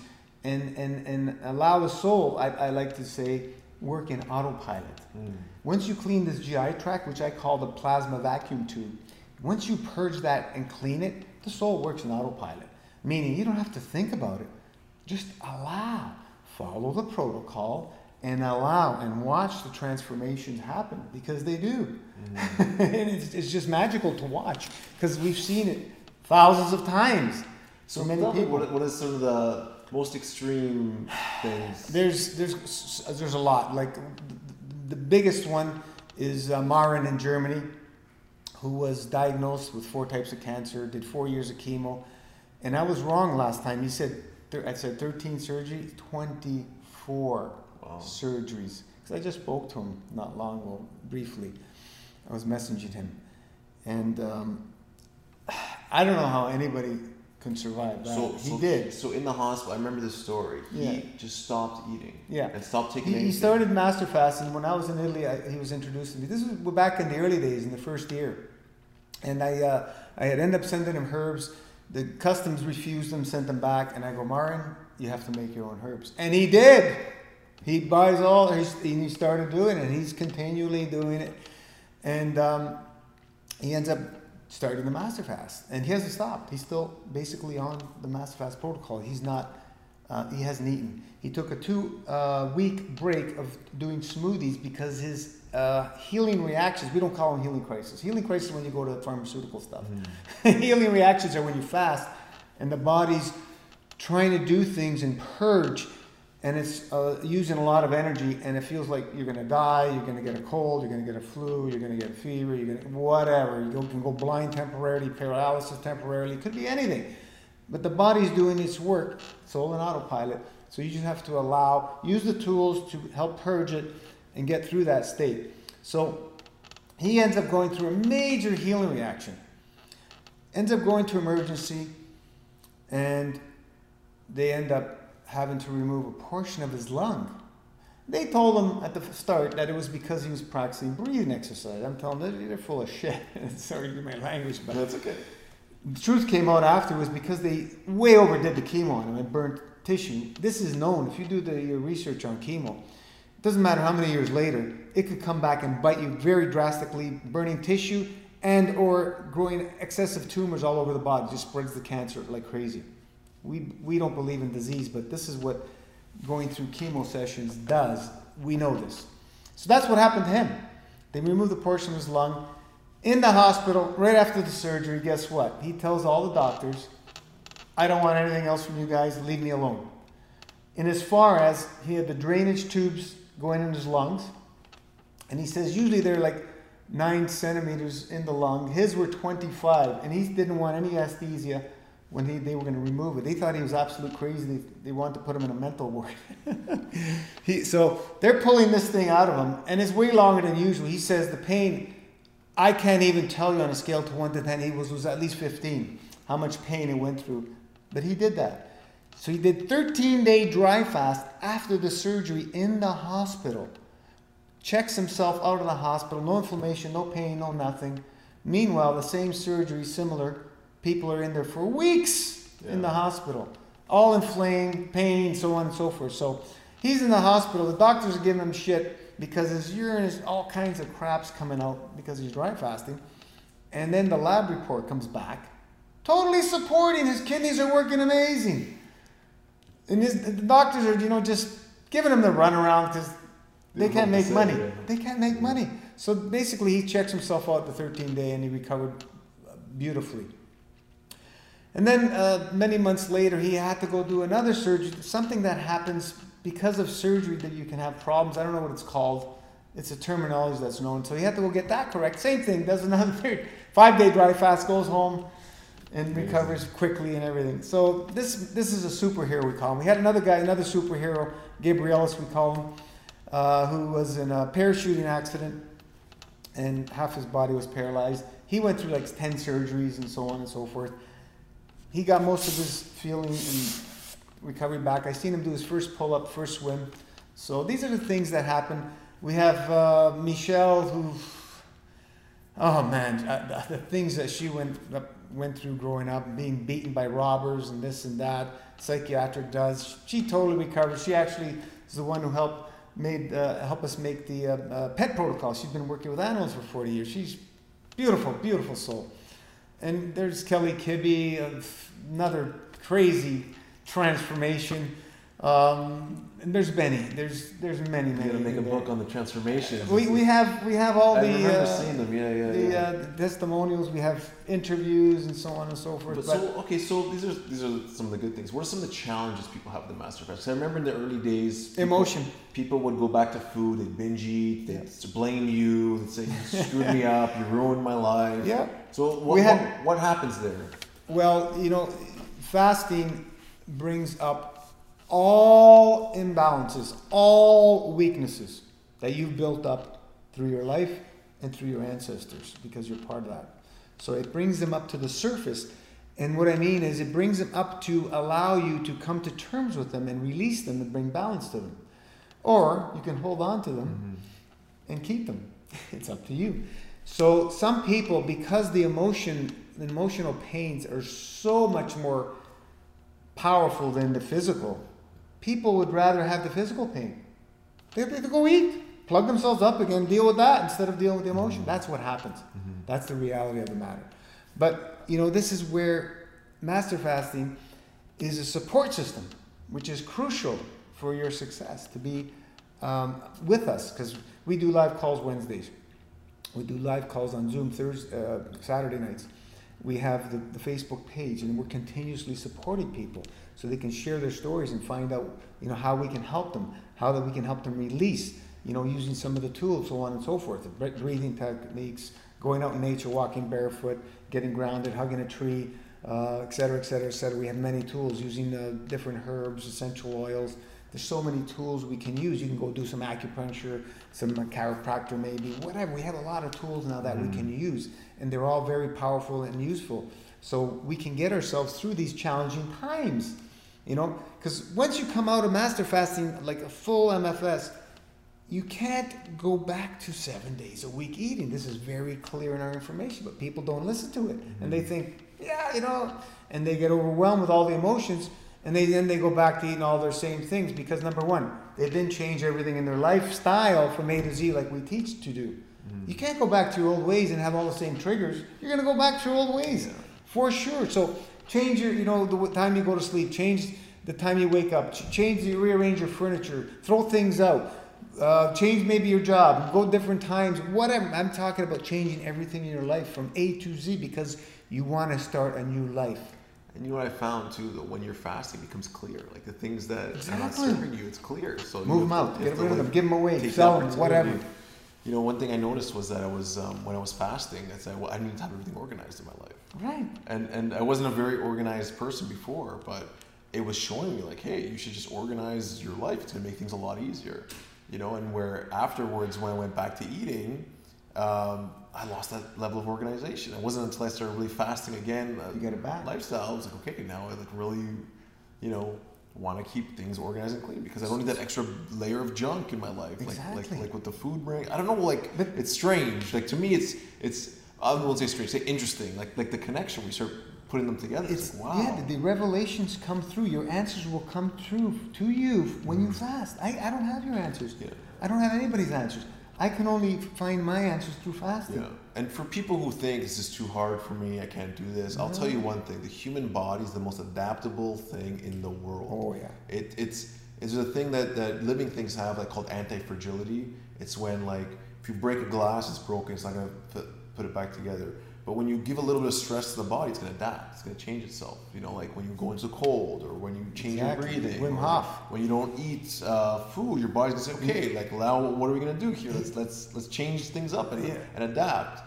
S3: and allow the soul, I like to say, work in autopilot. Once you clean this GI tract, which I call the plasma vacuum tube, once you purge that and clean it, the soul works in autopilot. Meaning you don't have to think about it. Just allow, follow the protocol, and allow and watch the transformations happen, because they do. And it's just magical to watch, because we've seen it thousands of times.
S2: So many people. What is some of the most extreme things?
S3: There's a lot. Like the biggest one is Marin in Germany, who was diagnosed with 4 types of cancer, did 4 years of chemo, and I was wrong last time. He said I said 13 surgeries, 24 surgeries, because I just spoke to him not long ago, briefly. I was messaging him, and I don't know how anybody can survive that. He did.
S2: So in the hospital, I remember this story.
S3: Yeah.
S2: He just stopped eating.
S3: Yeah.
S2: And stopped taking anything.
S3: He started master fasting. When I was in Italy, he was introduced to me. This was back in the early days, in the first year. And I had ended up sending him herbs. The customs refused them, sent them back. And I go, Marin, you have to make your own herbs. And he did. He buys all, and he started doing it. He's continually doing it. And he ends up starting the master fast, and he hasn't stopped. He's still basically on the master fast protocol. He's not. He hasn't eaten. He took a 2-week break of doing smoothies because his healing reactions. We don't call them healing crises. Healing crises when you go to pharmaceutical stuff. Healing reactions are when you fast, and the body's trying to do things and purge. And it's using a lot of energy, and it feels like you're going to die, you're going to get a cold, you're going to get a flu, you're going to get a fever, you're going to whatever. You can go blind temporarily, paralysis temporarily. It could be anything. But the body's doing its work. It's all in autopilot. So you just have to use the tools to help purge it and get through that state. So he ends up going through a major healing reaction. Ends up going to emergency, and they end up having to remove a portion of his lung. They told him at the start that it was because he was practicing breathing exercise. I'm telling them, they're full of shit. Sorry to my language, but
S2: that's okay.
S3: The truth came out after was because they way overdid the chemo on him and burnt tissue. This is known. If you do your research on chemo, it doesn't matter how many years later, it could come back and bite you very drastically, burning tissue and or growing excessive tumors all over the body. It just spreads the cancer like crazy. We don't believe in disease, but this is what going through chemo sessions does. We know this. So that's what happened to him. They removed the portion of his lung. In the hospital, right after the surgery, guess what? He tells all the doctors, I don't want anything else from you guys, leave me alone. And as far as he had the drainage tubes going in his lungs, and he says usually they're like 9 centimeters in the lung. His were 25, and he didn't want any anesthesia when they were going to remove it. They thought he was absolute crazy. They wanted to put him in a mental ward. So they're pulling this thing out of him, and it's way longer than usual. He says the pain, I can't even tell you on a scale to 1 to 10, he was at least 15, how much pain he went through. But he did that. So he did 13-day dry fast after the surgery in the hospital. Checks himself out of the hospital, no inflammation, no pain, no nothing. Meanwhile, the same surgery, similar, people are in there for weeks in the hospital, all inflamed, pain, so on and so forth. So he's in the hospital. The doctors are giving him shit because his urine is all kinds of craps coming out because he's dry fasting. And then the lab report comes back, totally supporting his kidneys are working amazing. And the doctors are, just giving him the runaround because they can't make money. They can't make money. So basically he checks himself out the 13th day and he recovered beautifully. And then many months later, he had to go do another surgery, something that happens because of surgery that you can have problems. I don't know what it's called. It's a terminology that's known. So he had to go get that correct. Same thing, does another 5-day dry fast, goes home and recovers quickly and everything. So this is a superhero, we call him. We had another guy, another superhero, Gabrielis, we call him, who was in a parachuting accident and half his body was paralyzed. He went through like 10 surgeries and so on and so forth. He got most of his feeling and recovery back. I seen him do his first pull-up, first swim. So these are the things that happen. We have Michelle, who, oh man, the things that she went through growing up, being beaten by robbers and this and that. Psychiatric does. She totally recovered. She actually is the one who helped us make the pet protocol. She's been working with animals for 40 years. She's beautiful, beautiful soul. And there's Kelly Kibbe, another crazy transformation. And there's Benny. There's many.
S2: You gotta make a book on the transformation.
S3: We have all
S2: I remember seeing them.
S3: The testimonials. We have interviews and so on and so forth.
S2: So these are some of the good things. What are some of the challenges people have with the master fast? I remember in the early days, people would go back to food. They'd binge eat. They'd blame you. They'd say you screwed me up. You ruined my life.
S3: Yeah.
S2: So what happens there?
S3: Well, fasting brings up all imbalances, all weaknesses. that you've built up through your life and through your ancestors, because you're part of that. So it brings them up to the surface. And what I mean is it brings them up to allow you to come to terms with them and release them and bring balance to them. Or you can hold on to them and keep them. It's up to you. So some people, because the emotional pains are so much more powerful than the physical, people would rather have the physical pain. They go eat, plug themselves up again, deal with that instead of dealing with the emotion. That's what happens. That's the reality of the matter. But, you know, this is where master fasting is a support system, which is crucial for your success, to be with us, because we do live calls Wednesdays. We do live calls on Zoom Saturday nights. We have the Facebook page, and we're continuously supporting people so they can share their stories and find out, you know, how we can help them, how that we can help them release, you know, using some of the tools, so on and so forth, the breathing techniques, going out in nature, walking barefoot, getting grounded, hugging a tree, et cetera, et cetera, et cetera. We have many tools using different herbs, essential oils. There's so many tools we can use. You can go do some acupuncture, some chiropractor maybe, whatever. We have a lot of tools now that we can use, and they're all very powerful and useful. So we can get ourselves through these challenging times, you know, because once you come out of master fasting, like a full MFS, you can't go back to 7 days a week eating. This is very clear in our information, but people don't listen to it. And they think, yeah, you know, and they get overwhelmed with all the emotions, and then they go back to eating all their same things because, number one, they didn't change everything in their lifestyle from A to Z like we teach to do. You can't go back to your old ways and have all the same triggers. You're going to go back to your old ways, for sure. So change your, you know, the time you go to sleep, change the time you wake up, rearrange your furniture, throw things out. Change maybe your job, go different times, whatever. I'm talking about changing everything in your life from A to Z because you want to start a new life.
S2: And you know what I found too, though, when you're fasting, it becomes clear. Like the things that are not serving you, it's clear. So
S3: move them out, get rid of them, give them away, sell them, whatever.
S2: You know, one thing I noticed was that I was when I was fasting, I said, well, I need to have everything organized in my life.
S3: Right.
S2: And I wasn't a very organized person before, but it was showing me like, hey, you should just organize your life. It's gonna make things a lot easier. You know, and where afterwards, when I went back to eating, I lost that level of organization. It wasn't until I started really fasting again,
S3: you get it back.
S2: Lifestyle, I was like, okay, now I like really, you know, want to keep things organized and clean because I don't need that extra layer of junk in my life.
S3: Exactly.
S2: Like with the food bring. I don't know, like it's strange. Like to me, it's I won't say strange, say interesting. Like the connection we start putting them together. It's like, wow.
S3: Yeah, the revelations come through. Your answers will come through to you when you fast. I don't have your answers.
S2: Yeah.
S3: I don't have anybody's answers. I can only find my answers through fasting.
S2: Yeah. And for people who think this is too hard for me, I can't do this, I'll tell you one thing. The human body is the most adaptable thing in the world.
S3: Oh, yeah.
S2: It's a thing that living things have like called anti-fragility. It's when like if you break a glass, it's broken. It's not going to put it back together. But when you give a little bit of stress to the body, it's going to adapt. It's going to change itself. You know, like when you go into the cold or when you change your breathing.
S3: Wim Hof.
S2: When you don't eat food, your body's going to say, okay, like now what are we going to do here? Let's change things up and adapt.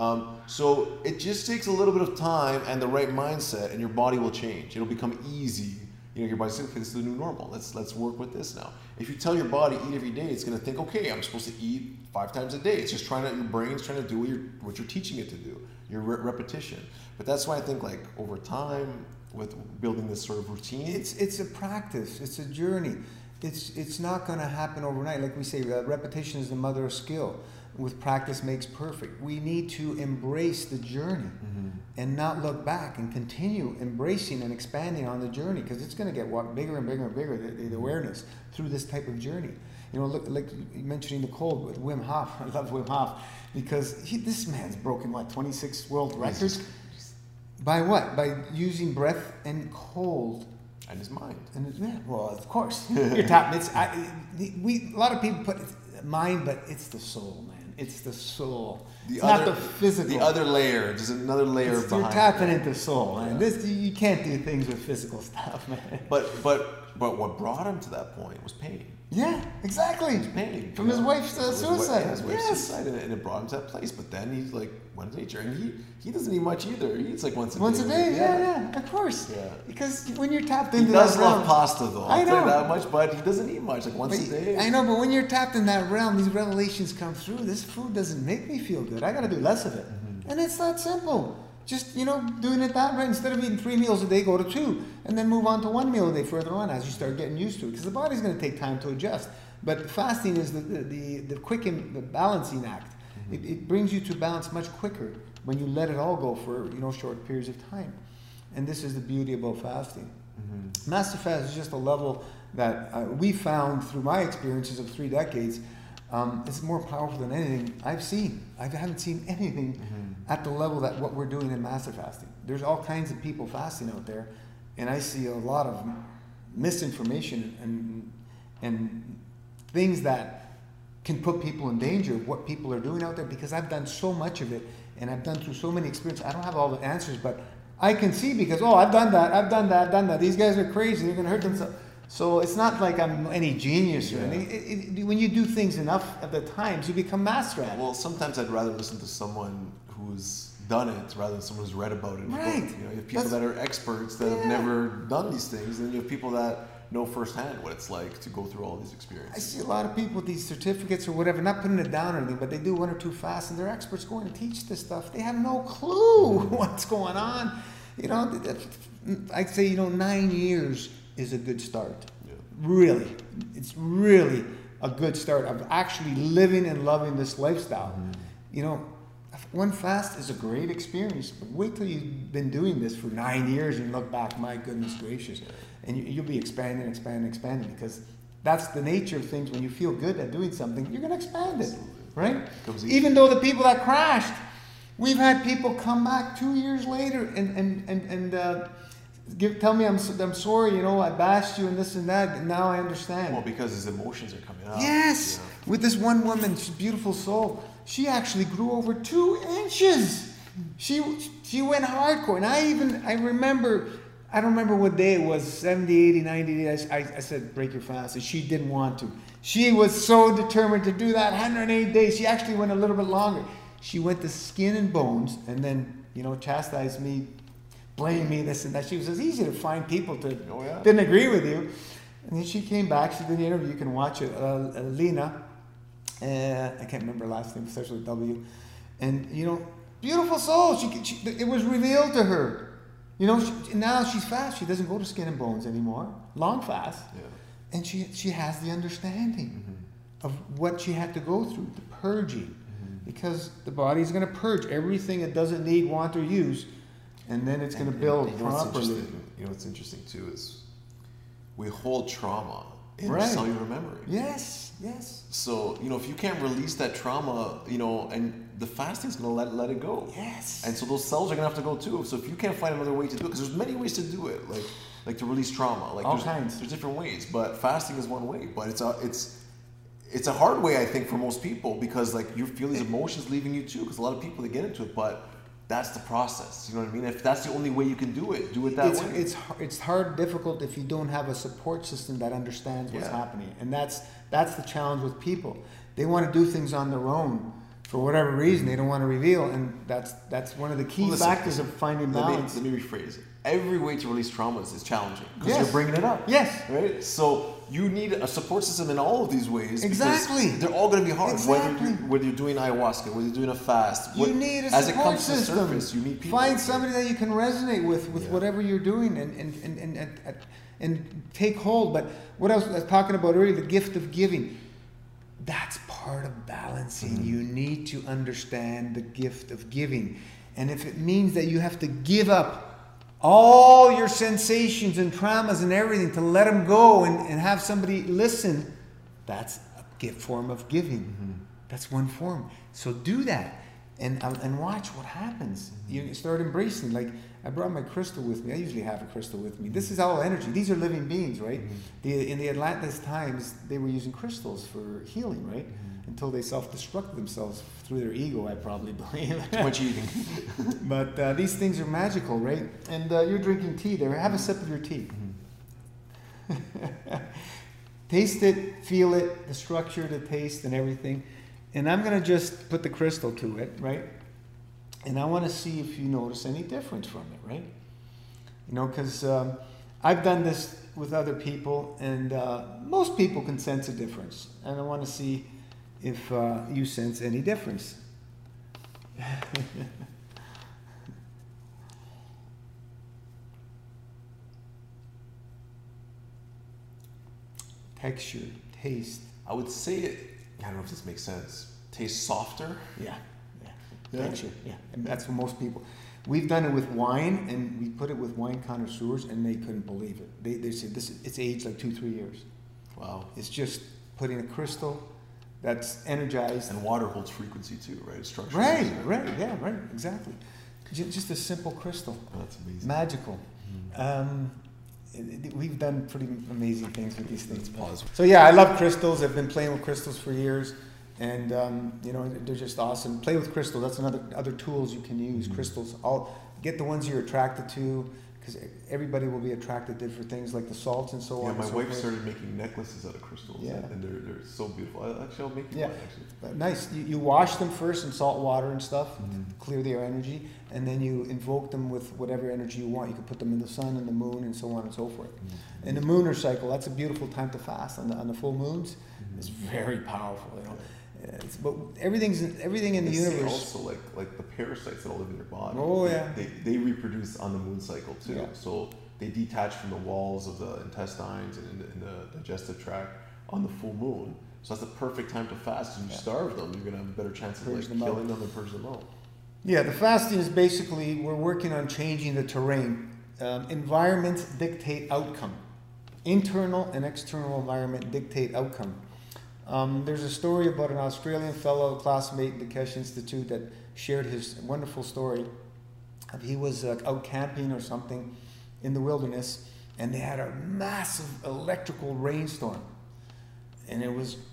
S2: So it just takes a little bit of time and the right mindset, and your body will change. It'll become easy. You know, your body's saying, okay, this is the new normal. Let's work with this now. If you tell your body eat every day, it's going to think, okay, I'm supposed to eat 5 times a day. It's just your brain's trying to do what you're teaching it to do. Your repetition. But that's why I think like over time with building this sort of routine,
S3: it's a practice. It's a journey. It's not going to happen overnight. Like we say, repetition is the mother of skill. With practice makes perfect. We need to embrace the journey and not look back and continue embracing and expanding on the journey because it's going to get bigger and bigger and bigger, the awareness through this type of journey. You know, look, like mentioning the cold with Wim Hof. I love Wim Hof because this man's broken, 26 world records? By what? By using breath and cold.
S2: And his mind.
S3: Well, of course. You're tapping. A lot of people put mind, but it's the soul, man. It's the soul. Not the physical.
S2: The other layer. There's another layer behind.
S3: You're tapping into soul, man. You can't do things with physical stuff, man.
S2: But what brought him to that point was pain.
S3: Yeah, exactly.
S2: He's pain
S3: From his wife's suicide.
S2: His wife's suicide, and it brought him to that place. But then he's like, went to nature, and he doesn't eat much either. He eats like once a day.
S3: Once a day, yeah, of course.
S2: Yeah.
S3: Because when you're tapped
S2: He
S3: into
S2: does
S3: that
S2: love
S3: realm,
S2: pasta though.
S3: I
S2: I'll tell
S3: know.
S2: you that much, but he doesn't eat much, like once a day.
S3: I know, but when you're tapped in that realm, these revelations come through. This food doesn't make me feel good. I got to do less of it, and it's that simple. Just doing it that way. Instead of eating 3 meals a day, go to 2, and then move on to 1 meal a day further on as you start getting used to it. Because the body's going to take time to adjust. But fasting is the quick the balancing act. It brings you to balance much quicker when you let it all go for short periods of time. And this is the beauty about fasting. Master fast is just a level that we found through my experiences of 3 decades. It's more powerful than anything I've seen. I haven't seen anything at the level that what we're doing in master fasting. There's all kinds of people fasting out there, and I see a lot of misinformation and things that can put people in danger of what people are doing out there, because I've done so much of it and I've done through so many experiences. I don't have all the answers, but I can see, because I've done that. These guys are crazy. They're going to hurt themselves. So it's not like I'm any genius or anything. When you do things enough at the times, you become master at it.
S2: Well, sometimes I'd rather listen to someone who's done it rather than someone who's read about it.
S3: Right.
S2: You have people that are experts that have never done these things, and then you have people that know firsthand what it's like to go through all these experiences.
S3: I see a lot of people with these certificates or whatever, not putting it down or anything, but they do 1 or 2 fasts, and they're experts going to teach this stuff. They have no clue what's going on. I'd say 9 years is a good start.
S2: Yeah.
S3: Really, it's really a good start of actually living and loving this lifestyle. 1 fast is a great experience, but wait till you've been doing this for 9 years and look back, my goodness gracious, and you'll be expanding, because that's the nature of things. When you feel good at doing something, you're going to expand it, right? Even though the people that crashed, we've had people come back 2 years later and tell me I'm sorry, I bashed you and this and that, and now I understand.
S2: Well, because his emotions are coming out.
S3: Yes, with this one woman, she's a beautiful soul. She actually grew over 2 inches. She went hardcore, and I remember. I don't remember what day it was, 70, 80, 90 days. I said, break your fast, and she didn't want to. She was so determined to do that 108 days. She actually went a little bit longer. She went to skin and bones, and then chastised me, blamed me, this and that. She was as easy to find people to didn't agree with you. And then she came back. She did the interview. You can watch it. Lena, I can't remember her last name, starts with a W. And beautiful soul. It was revealed to her. Now she's fast. She doesn't go to skin and bones anymore. Long fast. Yeah. And she has the understanding of what she had to go through, the purging. Because the body's going to purge everything it doesn't need, want, or use. And then it's going to build properly.
S2: What's interesting too is we hold trauma in
S3: Right.
S2: cellular memory.
S3: Yes.
S2: So, if you can't release that trauma, and the fasting's going to let it go.
S3: Yes.
S2: And so those cells are going to have to go too. So if you can't find another way to do it, because there's many ways to do it, like to release trauma. Like
S3: all kinds.
S2: There's different ways, but fasting is one way. But it's a hard way, I think, for most people, because you feel these emotions leaving you too. Because a lot of people, they get into it, but that's the process. You know what I mean? If that's the only way you can do it that way.
S3: It's hard, difficult if you don't have a support system that understands what's happening, and that's the challenge with people. They want to do things on their own for whatever reason. They don't want to reveal, and that's one of the key factors of finding balance.
S2: Let me rephrase it. Every way to release traumas is challenging because you're bringing it up.
S3: Yes.
S2: Right. So you need a support system in all of these ways.
S3: Exactly.
S2: They're all going to be hard.
S3: Exactly.
S2: Whether you're doing ayahuasca, whether you're doing a fast.
S3: You need a
S2: as
S3: support
S2: it comes
S3: system.
S2: To the surface, you need people.
S3: Find somebody that you can resonate with whatever you're doing and take hold. But what I was talking about earlier, the gift of giving, that's part of balancing. You need to understand the gift of giving. And if it means that you have to give up all your sensations and traumas and everything to let them go and have somebody listen, that's a form of giving. That's one form. So do that and watch what happens. You start embracing. Like, I brought my crystal with me. I usually have a crystal with me. This is all energy. These are living beings, right? In the Atlantis times, they were using crystals for healing, right? Until they self-destructed themselves through their ego, I probably believe.
S2: Too much eating.
S3: But these things are magical, right? And you're drinking tea there. Have a sip of your tea. Taste it, feel it, the structure, the taste, and everything. And I'm going to just put the crystal to it, right? And I want to see if you notice any difference from it, right? You know, because I've done this with other people, and most people can sense a difference. And I want to see if you sense any difference. Texture, taste.
S2: I would say it. I don't know if this makes sense. Tastes softer.
S3: Yeah. Texture. Yeah, and that's for most people. We've done it with wine, and we put it with wine connoisseurs, and they couldn't believe it. They said it's aged like 2-3 years.
S2: Wow.
S3: It's just putting a crystal that's energized.
S2: And water holds frequency too, right? It's structured.
S3: Right, exactly. Just a simple crystal.
S2: Oh, that's amazing.
S3: Magical. We've done pretty amazing things with these things.
S2: Pause.
S3: So yeah, I love crystals. I've been playing with crystals for years, and you know, they're just awesome. Play with crystals. That's other tools you can use. Crystals. Get the ones you're attracted to, because everybody will be attracted to different things like the salts and so on.
S2: Yeah, my
S3: and so
S2: wife
S3: forth.
S2: started making necklaces out of crystals.
S3: Yeah.
S2: And they're so beautiful. I'll make you one actually.
S3: Nice. You wash them first in salt water and stuff, clear their energy, and then you invoke them with whatever energy you want. You can put them in the sun and the moon and so on and so forth. And the lunar cycle, that's a beautiful time to fast on the full moons. It's very powerful, you know. But everything in the universe.
S2: Also, like the parasites that all live in your body.
S3: Oh yeah.
S2: They reproduce on the moon cycle too.
S3: Yeah.
S2: So they detach from the walls of the intestines and in the digestive tract on the full moon. So that's the perfect time to fast. If you starve them, you're gonna have a better chance of killing them and purging them out.
S3: Yeah, the fasting is basically we're working on changing the terrain. Environments dictate outcome. Internal and external environment dictate outcome. There's a story about an Australian fellow, classmate at the Keshe Institute, that shared his wonderful story. He was out camping or something in the wilderness, and they had a massive electrical rainstorm. And it was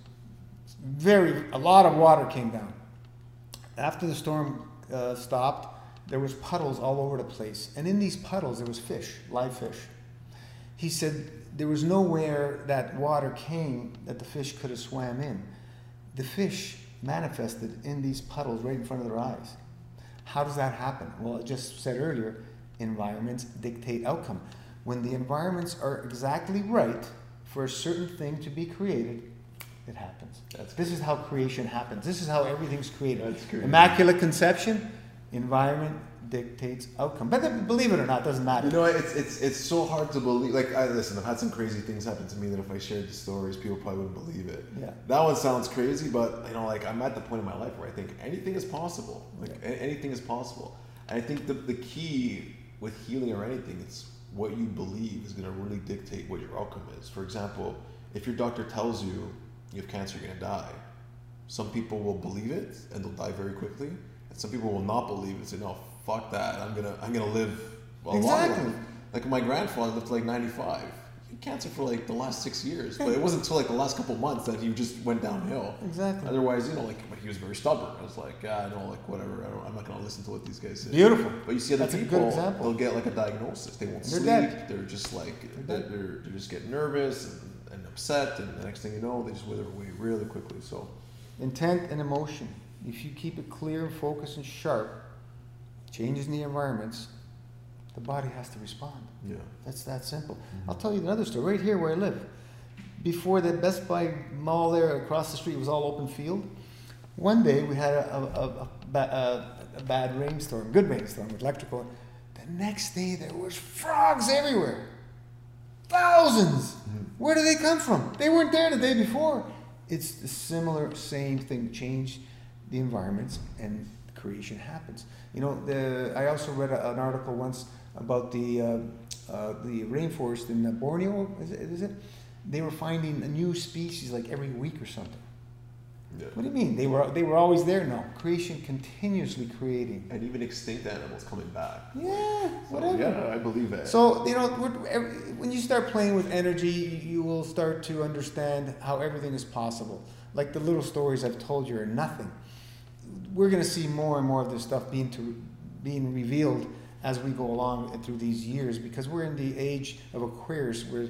S3: a lot of water came down. After the storm stopped, there was puddles all over the place. And in these puddles, there was fish, live fish. He said there was nowhere that water came that the fish could have swam in. The fish manifested in these puddles right in front of their eyes. How does that happen? Well, I just said earlier, environments dictate outcome. When the environments are exactly right for a certain thing to be created, it happens. This is how creation happens. This is how everything's created.
S2: That's crazy.
S3: Immaculate conception, environment dictates outcome. But believe it or not, it doesn't matter.
S2: You know, it's so hard to believe. Like, listen, I've had some crazy things happen to me that if I shared the stories, people probably wouldn't believe it.
S3: Yeah.
S2: That one sounds crazy, but you know, like I'm at the point in my life where I think anything is possible. Like anything is possible. And I think the key with healing or anything, it's what you believe is going to really dictate what your outcome is. For example, if your doctor tells you you have cancer, you're going to die. Some people will believe it and they'll die very quickly, and some people will not believe it and say, no, fuck that. I'm gonna live a long life. Like my grandfather lived to like 95. He had cancer for like the last 6 years, but it wasn't until like the last couple of months that he just went downhill.
S3: Exactly.
S2: Otherwise, you know, like he was very stubborn. I was like, no, like whatever. I'm not gonna listen to what these guys say.
S3: Beautiful.
S2: But you see other
S3: That's
S2: people,
S3: a good example.
S2: they'll get like a diagnosis. They won't sleep.
S3: Dead.
S2: They're just like they're just getting nervous and upset, and the next thing you know, they just wither away really quickly. So,
S3: intent and emotion. If you keep it clear, focused, and sharp, changes in the environments, the body has to respond.
S2: yeah.
S3: That's that simple. I'll tell you another story right here where I live. Before the Best Buy mall there across the street was all open field, one day we had a bad rainstorm, good rainstorm with electrical. The next day there was frogs everywhere. Thousands! Where do they come from? They weren't there the day before. It's a similar, same thing. Change the environments and creation happens. You know, I also read an article once about the rainforest in Borneo. Is it? They were finding a new species like every week or something.
S2: Yeah.
S3: What do you mean? They were always there? No, creation continuously creating.
S2: And even extinct animals coming back.
S3: Yeah, whatever.
S2: Yeah, I believe that.
S3: So, you know, when you start playing with energy, you will start to understand how everything is possible. Like the little stories I've told you are nothing. We're going to see more and more of this stuff being revealed as we go along through these years, because we're in the age of Aquarius, where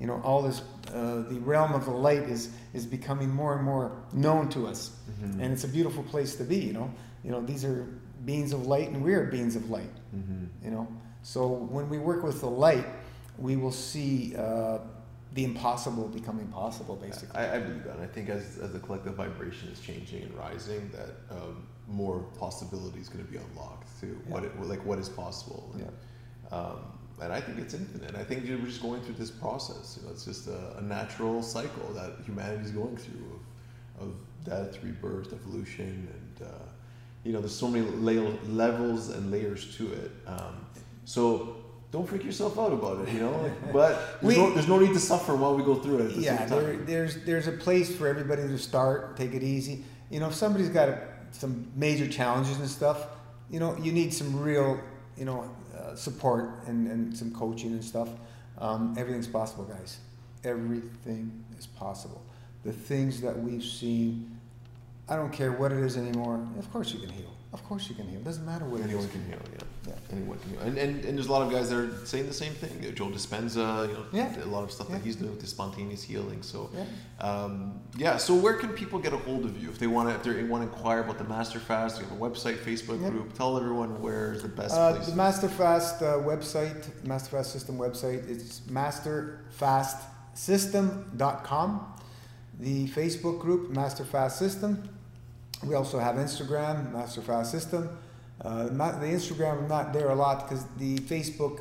S3: you know, all this, the realm of the light is becoming more and more known to us, and it's a beautiful place to be. You know, these are beings of light, and we are beings of light. You know, so when we work with the light, we will see the impossible becoming possible. Basically,
S2: I believe that. And I think as the collective vibration is changing and rising, that more possibility is going to be unlocked to what is possible. And I think it's infinite. I think we're just going through this process. You know, it's just a natural cycle that humanity is going through of death, rebirth, evolution, and you know, there's so many levels and layers to it. So don't freak yourself out about it, you know. But there's no need to suffer while we go through it. At the same time.
S3: There's a place for everybody to start. Take it easy. You know, if somebody's got some major challenges and stuff, you know, you need some real, you know, support and some coaching and stuff. Everything's possible, guys. Everything is possible. The things that we've seen, I don't care what it is anymore. Of course you can heal. Of course you can heal. It doesn't matter what
S2: anyone
S3: it is.
S2: Can heal. Yeah. Anyone can heal. And there's a lot of guys that are saying the same thing. Joe Dispenza, you know, a lot of stuff that he's doing with the spontaneous healing. So, So where can people get a hold of you if they want to inquire about the Master Fast? You have a website, Facebook group. Tell everyone where's the best place.
S3: The Master Fast website, Master Fast System website, it's masterfastsystem.com. The Facebook group, Master Fast System. We also have Instagram, Master Fast System. The Instagram, I'm not there a lot because the Facebook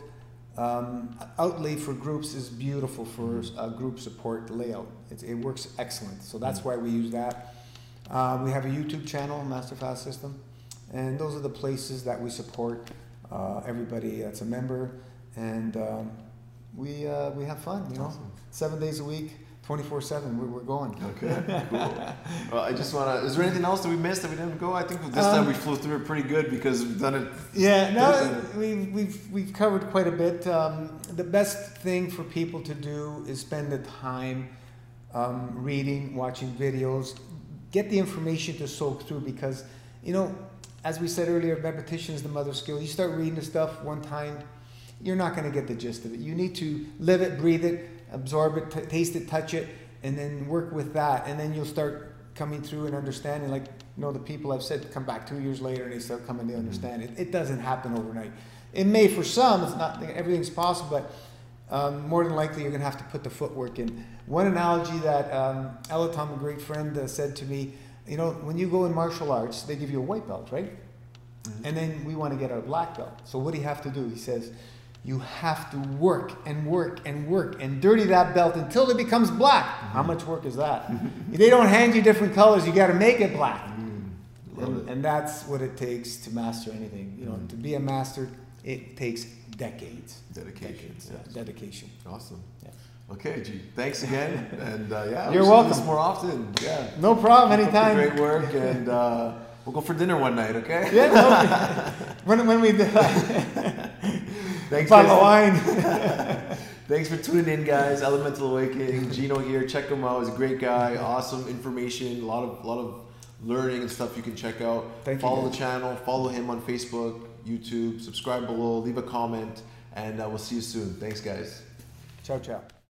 S3: outlay for groups is beautiful for group support layout. It works excellent, so that's why we use that. We have a YouTube channel, Master Fast System, and those are the places that we support everybody that's a member, and we have fun. You know, 7 days a week. 24/7, we're going.
S2: Okay, cool. Well, I just want to. Is there anything else that we missed that we didn't go? I think this time we flew through it pretty good because we've done it.
S3: Yeah, no, we've covered quite a bit. The best thing for people to do is spend the time reading, watching videos, get the information to soak through because, you know, as we said earlier, repetition is the mother of skill. You start reading the stuff one time, you're not going to get the gist of it. You need to live it, breathe it, absorb it, taste it, touch it, and then work with that. And then you'll start coming through and understanding. Like, you know, the people I've said come back 2 years later and they start coming to understand it. It doesn't happen overnight. It may for some. It's not everything's possible, but more than likely you're going to have to put the footwork in. One analogy that Elatom, a great friend, said to me, you know, when you go in martial arts, they give you a white belt, right? And then we want to get our black belt. So what do you have to do? He says, you have to work and work and work and dirty that belt until it becomes black. How much work is that? They don't hand you different colors. You got to make it black. And that's what it takes to master anything. You know, to be a master, it takes decades.
S2: Dedication.
S3: Dedication.
S2: Awesome.
S3: Yeah.
S2: Okay, G. Thanks again. And
S3: you're welcome.
S2: Do this more often. Yeah.
S3: No problem. Anytime.
S2: Great work. And we'll go for dinner one night. Okay.
S3: Yeah. No, when we do.
S2: Thanks,
S3: bottle of wine.
S2: Thanks for tuning in, guys. Elemental Awakening. Gino here. Check him out. He's a great guy. Awesome information. A lot of learning and stuff you can check out. Follow the channel. Follow him on Facebook, YouTube. Subscribe below. Leave a comment. And we'll see you soon. Thanks, guys.
S3: Ciao, ciao.